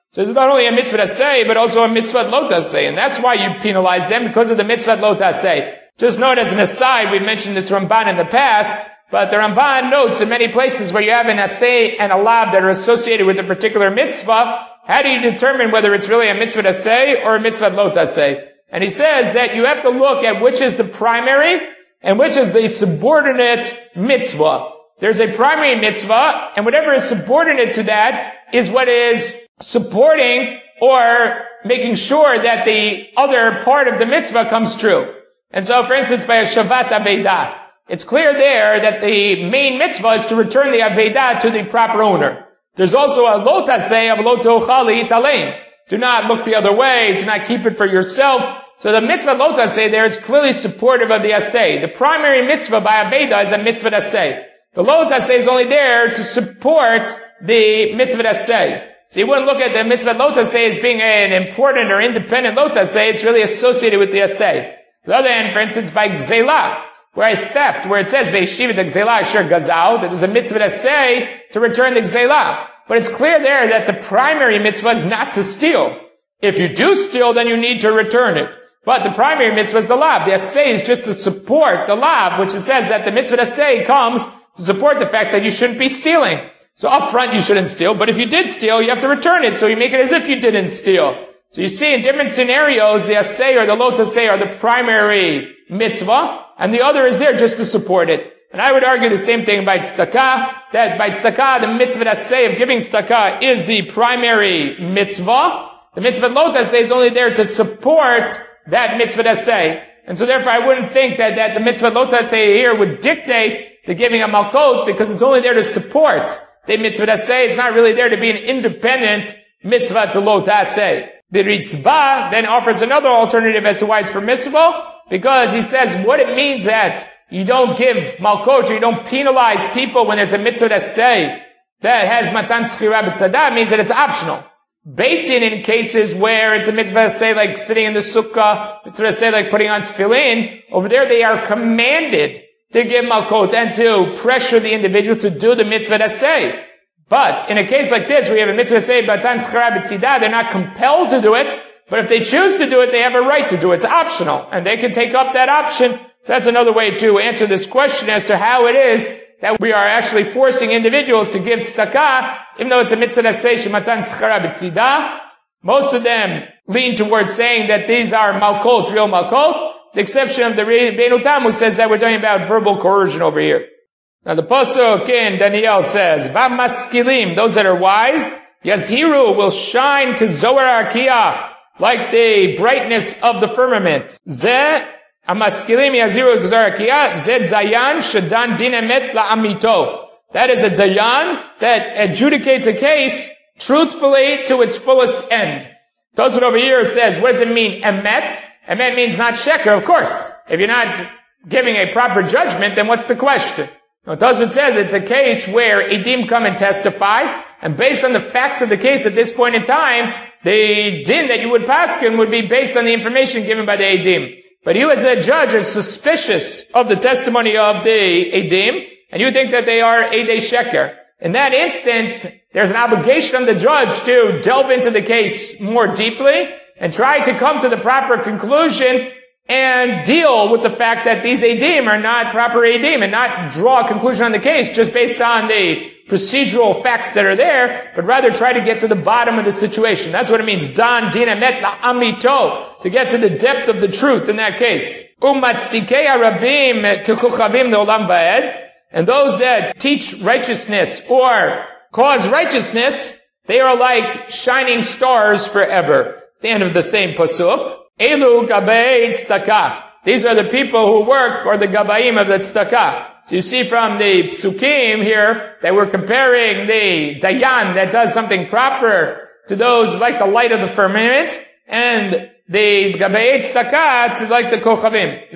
So it's not only a mitzvah aseh, but also a mitzvah lo taseh. And that's why you penalize them, because of the mitzvah lo taseh. Just note as an aside, we mentioned this Ramban in the past, but the Ramban notes in many places where you have an aseh and a lav that are associated with a particular mitzvah, how do you determine whether it's really a mitzvah aseh or a mitzvah lo taseh? And he says that you have to look at which is the primary and which is the subordinate mitzvah. There's a primary mitzvah, and whatever is subordinate to that is what is supporting or making sure that the other part of the mitzvah comes true. And so, for instance, by a shavat aveidah, it's clear there that the main mitzvah is to return the aveidah to the proper owner. There's also a lo taseh of lo tochal le'italein. Do not look the other way. Do not keep it for yourself. So the mitzvah lo taseh there is clearly supportive of the aseh. The primary mitzvah by aveidah is a mitzvah aseh. The lo taseh is only there to support the mitzvah aseh. So you wouldn't look at the mitzvah lo taseh as being an important or independent lo taseh. It's really associated with the aseh. The other hand, for instance, by gzelah, where a theft, where it says ve'shiv the gzelah asher gazal, that there's a mitzvah aseh to return the gzelah. But it's clear there that the primary mitzvah is not to steal. If you do steal, then you need to return it. But the primary mitzvah is the lav. The aseh is just to support the lav, which it says that the mitzvah aseh comes to support the fact that you shouldn't be stealing. So up front you shouldn't steal, but if you did steal, you have to return it, so you make it as if you didn't steal. So you see in different scenarios, the aseh or the lo taseh are the primary mitzvah, and the other is there just to support it. And I would argue the same thing by tzedakah, that by tzedakah, the mitzvah aseh of giving tzedakah is the primary mitzvah. The mitzvah lo taseh is only there to support that mitzvah aseh. And so therefore I wouldn't think that the mitzvah lo taseh here would dictate the giving of malkot, because it's only there to support the mitzvah aseh. It's not really there to be an independent mitzvah to lo taseh. The Ritzvah then offers another alternative as to why it's permissible, because he says what it means that you don't give malkot, or you don't penalize people when there's a mitzvah aseh that has matan schira b'tzadah, means that it's optional. Beit Din, in cases where it's a mitzvah aseh like sitting in the sukkah, mitzvah aseh like putting on tefillin, over there they are commanded to give malkot and to pressure the individual to do the mitzvah aseh. But in a case like this, we have a mitzvah aseh matan schira b'tzadah, they're not compelled to do it, but if they choose to do it, they have a right to do it. It's optional, and they can take up that option. So that's another way to answer this question as to how it is that we are actually forcing individuals to give tzedakah, even though it's a mitzvah aseh shematan schara b'tzidah. Most of them lean towards saying that these are malkot, real malkot, the exception of the Beinu Tam, who says that we're talking about verbal coercion over here. Now the pasuk in Daniel says, "V'maskilim," those that are wise, yazhiru, will shine k'zohar akiyah, like the brightness of the firmament. Zeh amaskilim yaziru k'zohar akiyah, zeh dayan shadan din emet la'amito. That is a dayan that adjudicates a case truthfully to its fullest end. Tosfot over here says, what does it mean, emet? Emet means not sheker, of course. If you're not giving a proper judgment, then what's the question? Now, Tosfot says it's a case where edim come and testify, and based on the facts of the case at this point in time, the din that you would paskin would be based on the information given by the edim. But you as a judge are suspicious of the testimony of the edim, and you think that they are edei sheker. In that instance, there's an obligation on the judge to delve into the case more deeply and try to come to the proper conclusion and deal with the fact that these edim are not proper edim, and not draw a conclusion on the case just based on the procedural facts that are there, but rather try to get to the bottom of the situation. That's what it means, dan din emet la'amito, to get to the depth of the truth in that case. Umatztikei harabim kekuchavim leolam va'ed, and those that teach righteousness or cause righteousness, they are like shining stars forever. It's the end of the same pasuk. Elu gabai tzedakah. These are the people who work, or the gabaim of the tzedakah. So you see from the psukim here that we're comparing the dayan that does something proper to those like the light of the firmament, and the gabai tzedakah to like the kochavim.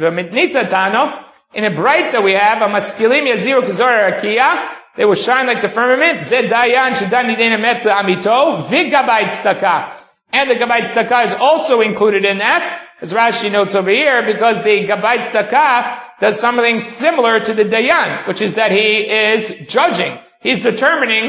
In a brighta we have a maskilim yaziru k'zohar akiyah. They will shine like the firmament. Zed dayan shedan nidin emet amito v'gabai tzedakah. And the Gabbai Tzedakah is also included in that, as Rashi notes over here, because the Gabbai Tzedakah does something similar to the Dayan, which is that he is judging. He's determining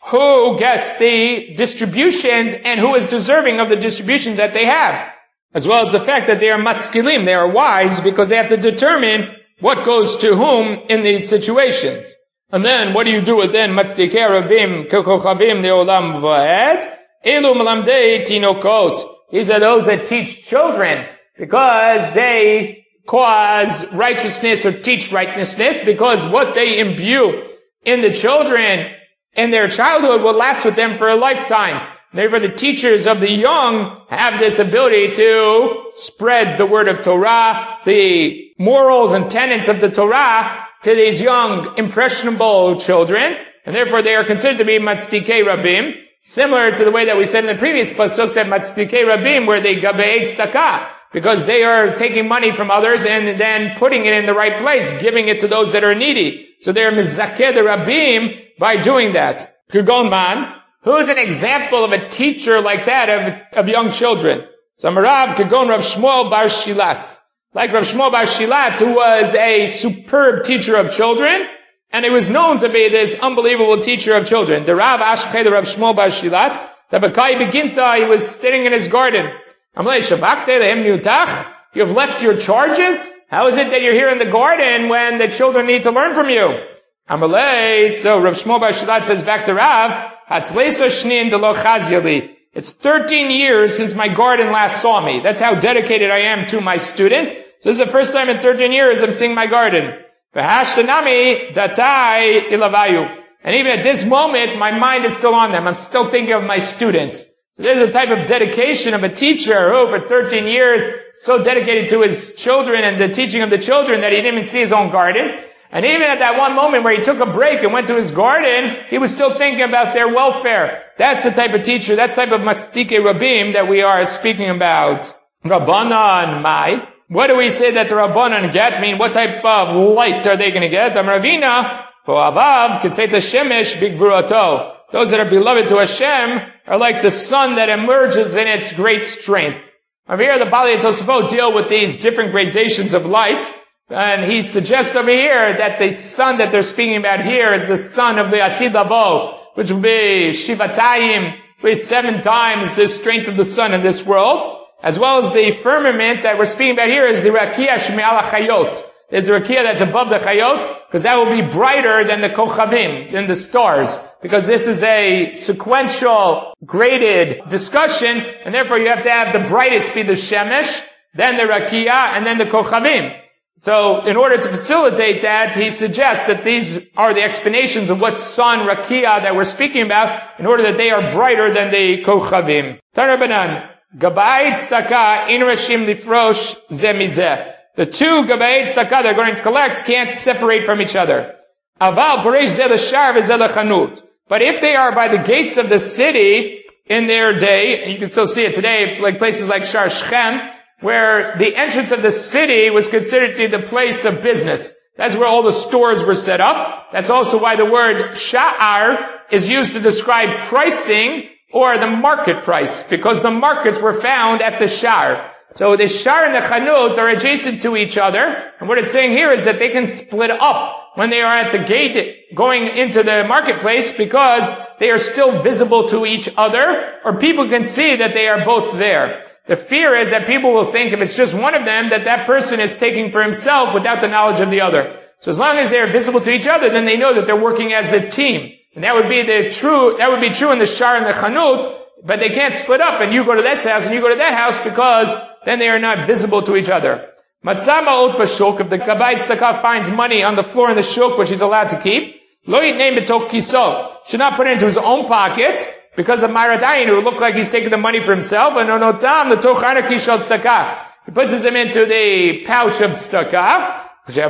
who gets the distributions and who is deserving of the distributions that they have. As well as the fact that they are maskilim, they are wise, because they have to determine what goes to whom in these situations. And then, what do you do with then? Matzdikei rabim kekochavim leolam va'ed elu melamdei tinokot. These are those that teach children, because they cause righteousness or teach righteousness, because what they imbue in the children in their childhood will last with them for a lifetime. Therefore, the teachers of the young have this ability to spread the word of Torah, the morals and tenets of the Torah to these young, impressionable children, and therefore they are considered to be matzdikei rabim, similar to the way that we said in the previous pasuk that matzdikei rabim were the gabei tzedakah, because they are taking money from others and then putting it in the right place, giving it to those that are needy. So they are mizakeh the rabim by doing that. Kugon man, who is an example of a teacher like that of young children? Samarav Kugon Rav Shmuel bar Shilat. Like Rav Shmuel bar Shilat, who was a superb teacher of children, and he was known to be this unbelievable teacher of children. The Rav Ashkei, the Rav Shmuel bar Shilat, Tabakai Beginta, he was sitting in his garden. Amalei Shabakte lehem niutach. You have left your charges? How is it that you're here in the garden when the children need to learn from you? Amalei, so Rav Shmuel bar Shilat says back to Rav, Hatleso shnin delo chazyali. It's 13 years since my garden last saw me. That's how dedicated I am to my students. So this is the first time in 13 years I'm seeing my garden. V'hashtanami datai ilavayu. And even at this moment, my mind is still on them. I'm still thinking of my students. So there's a type of dedication of a teacher who for 13 years so dedicated to his children and the teaching of the children that he didn't even see his own garden. And even at that one moment where he took a break and went to his garden, he was still thinking about their welfare. That's the type of teacher, that's the type of matzdikei rabim that we are speaking about. Rabbanan mai. What do we say that the Rabbanan get? I mean, what type of light are they going to get? Amravina, po'avav, kitzeta shemesh bigvurato. Those that are beloved to Hashem are like the sun that emerges in its great strength. Over here, the Bali and Tosafot deal with these different gradations of light. And he suggests over here that the sun that they're speaking about here is the sun of the Atid Lavo, which will be Shivatayim, which is 7 times the strength of the sun in this world, as well as the firmament that we're speaking about here is the Rakia Shme'al HaChayot. There's the Rakia that's above the Chayot, because that will be brighter than the Kochavim, than the stars, because this is a sequential, graded discussion, and therefore you have to have the brightest be the Shemesh, then the Rakia, and then the Kochavim. So, in order to facilitate that, he suggests that these are the explanations of what sun Rakia that we're speaking about, in order that they are brighter than the Kochavim. Tanabanan, Gabayit Tzedakah, In Rashim Lifrosh Zemizeh. The 2 Gabayit Tzedakah they're going to collect can't separate from each other. Aval Paresh Zeh L'Shar V'Zeh L'Chanut. But if they are by the gates of the city in their day, and you can still see it today, like places like Shar Shechem, where the entrance of the city was considered to be the place of business. That's where all the stores were set up. That's also why the word sha'ar is used to describe pricing or the market price, because the markets were found at the sha'ar. So the sha'ar and the chanut are adjacent to each other, and what it's saying here is that they can split up when they are at the gate going into the marketplace, because they are still visible to each other, or people can see that they are both there. The fear is that people will think if it's just one of them, that that person is taking for himself without the knowledge of the other. So as long as they are visible to each other, then they know that they're working as a team. And that would be true in the shar and the chanut, but they can't split up and you go to this house and you go to that house, because then they are not visible to each other. Matzama ot b'shuk, if the Gabayit Tzedakah finds money on the floor in the shuk which he's allowed to keep, lo yitnei b'tok kiso, should not put it into his own pocket, because of Maradayin, it would look like he's taking the money for himself, and onotam l'toch anarki shel tzedakah. He puts them into the pouch of tzedakah,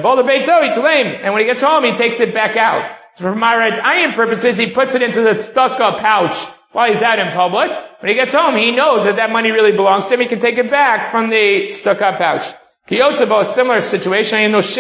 and when he gets home, he takes it back out. So for Maradayin purposes, he puts it into the tzedakah pouch while he's out in public. When he gets home, he knows that that money really belongs to him. He can take it back from the tzedakah pouch. Kiyotzabo, a similar situation,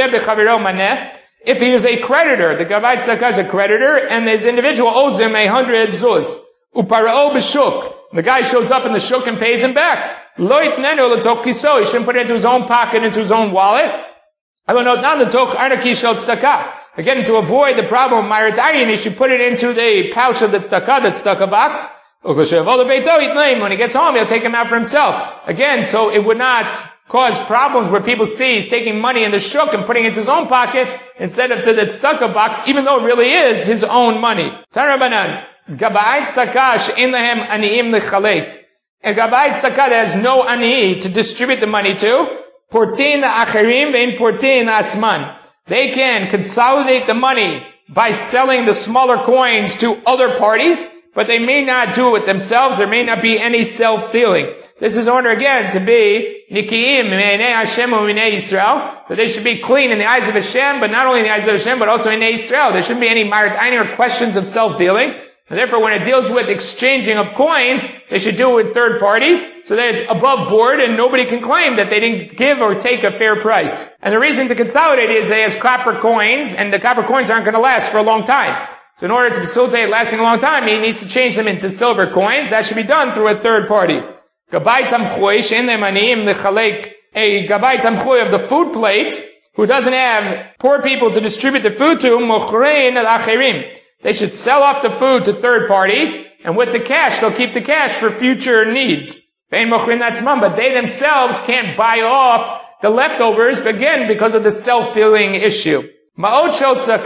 if he is a creditor, the Gabayit Tzedakah is a creditor, and his individual owes him 100 zuz. Upara'o b'shuk. The guy shows up in the shuk and pays him back. Lo yitnenu l'tok kiso. He shouldn't put it into his own pocket, into his own wallet. He Again, to avoid the problem of Marit Ayin, he should put it into the pouch of the tzedakah box. When he gets home, he'll take him out for himself. Again, so it would not cause problems where people see he's taking money in the shuk and putting it into his own pocket instead of to the tzedakah box, even though it really is his own money. Tarabanan, Gaba'ai tzedakah she'en lahem aniyim lechalek. A Gaba'ai tzedakah that has no ani to distribute the money to, portin la'acherim ve'in portin la'atzman. They can consolidate the money by selling the smaller coins to other parties, but they may not do it themselves. There may not be any self-dealing. This is in order again to be Nikiim Minei Hashem U'Minei Yisrael, that they should be clean in the eyes of Hashem, but not only in the eyes of Hashem, but also in Yisrael. There shouldn't be any Marit Ayin or questions of self-dealing. And therefore, when it deals with exchanging of coins, they should do it with third parties, so that it's above board and nobody can claim that they didn't give or take a fair price. And the reason to consolidate is they has copper coins, and the copper coins aren't going to last for a long time. So in order to facilitate lasting a long time, he needs to change them into silver coins. That should be done through a third party. Gabay tamchoy she'en lehem aniyim lechalek. A gabay tamchoy of the food plate, who doesn't have poor people to distribute the food to, mochrein al-acherim. They should sell off the food to third parties, and with the cash, they'll keep the cash for future needs. But they themselves can't buy off the leftovers, again, because of the self-dealing issue. You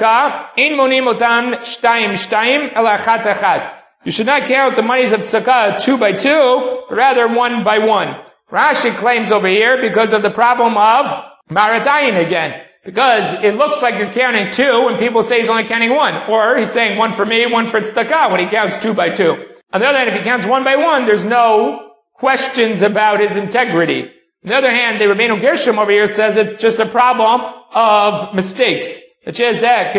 should not count the monies of tzedakah 2 by 2, but rather 1 by 1. Rashi claims over here because of the problem of Marit Ayin again. Because it looks like you're counting 2 when people say he's only counting 1. Or he's saying 1 for me, 1 for tzedakah when he counts 2 by 2. On the other hand, if he counts 1 by 1, there's no questions about his integrity. On the other hand, the Rabbeinu Gershom over here says it's just a problem of mistakes. Such as that,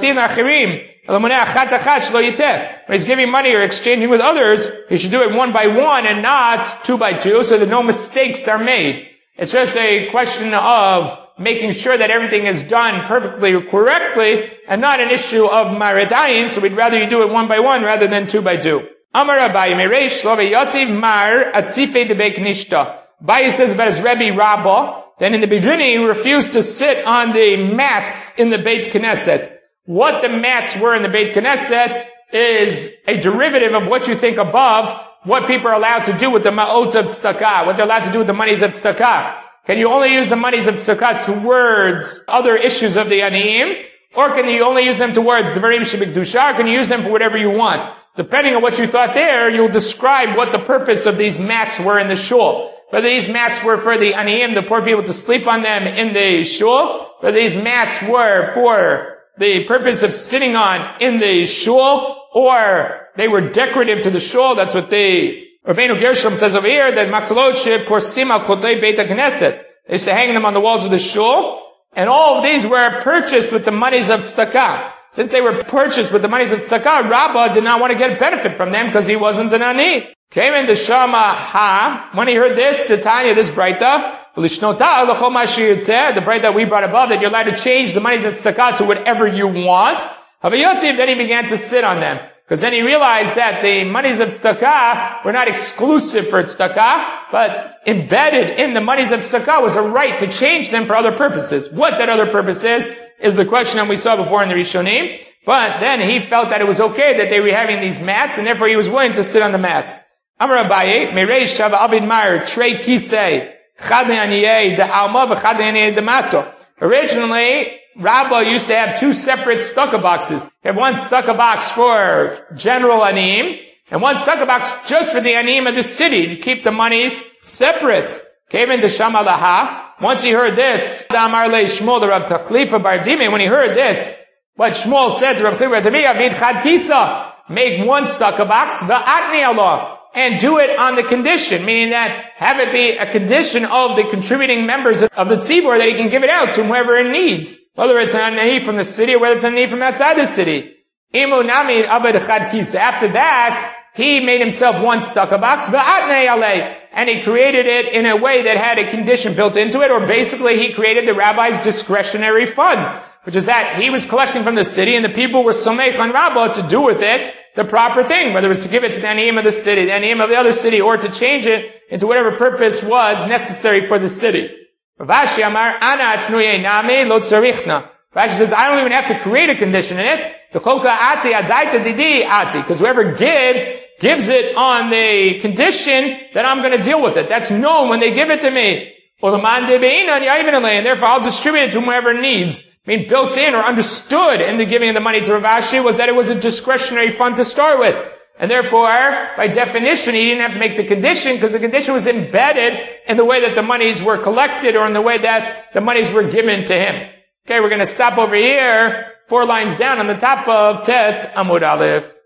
when he's giving money or exchanging with others, he should do it 1 by 1 and not 2 by 2, so that no mistakes are made. It's just a question of making sure that everything is done perfectly or correctly, and not an issue of Marit Ayin, so we'd rather you do it 1 by 1 rather than 2 by 2. Amar Abaye, Mereish lo ve'yotiv mar atzifei debei knishta. Abaye says about his Rebbe Rabbah, then in the beginning he refused to sit on the mats in the Beit Knesset. What the mats were in the Beit Knesset is a derivative of what you think above, what people are allowed to do with the ma'ot of tzedakah, what they're allowed to do with the monies of tzedakah. Can you only use the monies of tzedakah towards other issues of the aniyim? Or can you only use them towards the Devarim Shebekdusha? Or can you use them for whatever you want? Depending on what you thought there, you'll describe what the purpose of these mats were in the shul. Whether these mats were for the aniyim, the poor people, to sleep on them in the shul, whether these mats were for the purpose of sitting on in the shul, or they were decorative to the shul. That's what Rabbeinu Gershom says over here, that Matzalot she'porsim al kodei Beit HaKnesset. They used to hang them on the walls of the shul, and all of these were purchased with the monies of tzedakah. Since they were purchased with the monies of tzedakah, Rabbah did not want to get benefit from them because he wasn't an ani. Came in the Shama when he heard this, the Tanya, this Braita, the Braita we brought above, that you're allowed to change the monies of tzedakah to whatever you want. Then he began to sit on them. Because then he realized that the monies of tzedakah were not exclusive for tzedakah, but embedded in the monies of tzedakah was a right to change them for other purposes. What that other purpose is the question that we saw before in the Rishonim. But then he felt that it was okay that they were having these mats, and therefore he was willing to sit on the mats. Amar Abaye, Mereish Shava Abid Mar, Trei Kisei, Chad Ne'aniyeh de Alma, V'chad Ne'aniyeh de Mato. Originally, Rabbah used to have 2 separate tzedakah boxes. He had one tzedakah box for general aniyim, and one tzedakah box just for the aniyim of the city, to keep the monies separate. Came into Shama Laha. Once he heard this, Amar Le Shmuel, the Rav Tachlifa Bar Dime, when he heard this, what Shmuel said to Rav Tachlifa Bar Dime, Avid Chad Kisa, make one tzedakah box, V'atni Allah, and do it on the condition, meaning that have it be a condition of the contributing members of the tzibur that he can give it out to whoever it needs, whether it's an ani from the city or whether it's an ani from outside the city. Imu nami abed chad kisa. After that, he made himself one tzedakah box, v'atnei alei, and he created it in a way that had a condition built into it, or basically he created the rabbi's discretionary fund, which is that he was collecting from the city and the people were somech on Rabbah to do with it the proper thing, whether it was to give it to the aniyim of the city, the aniyim of the other city, or to change it into whatever purpose was necessary for the city. Ravashi Amar, Ana atnuye name lo tzarichna. Rashi says, I don't even have to create a condition in it. Because whoever gives it on the condition that I'm going to deal with it. That's known when they give it to me. And therefore I'll distribute it to whoever needs. I mean, built in or understood in the giving of the money to Rav Ashi was that it was a discretionary fund to start with. And therefore, by definition, he didn't have to make the condition because the condition was embedded in the way that the monies were collected or in the way that the monies were given to him. Okay, we're going to stop over here, 4 lines down on the top of Tet Amud Aleph.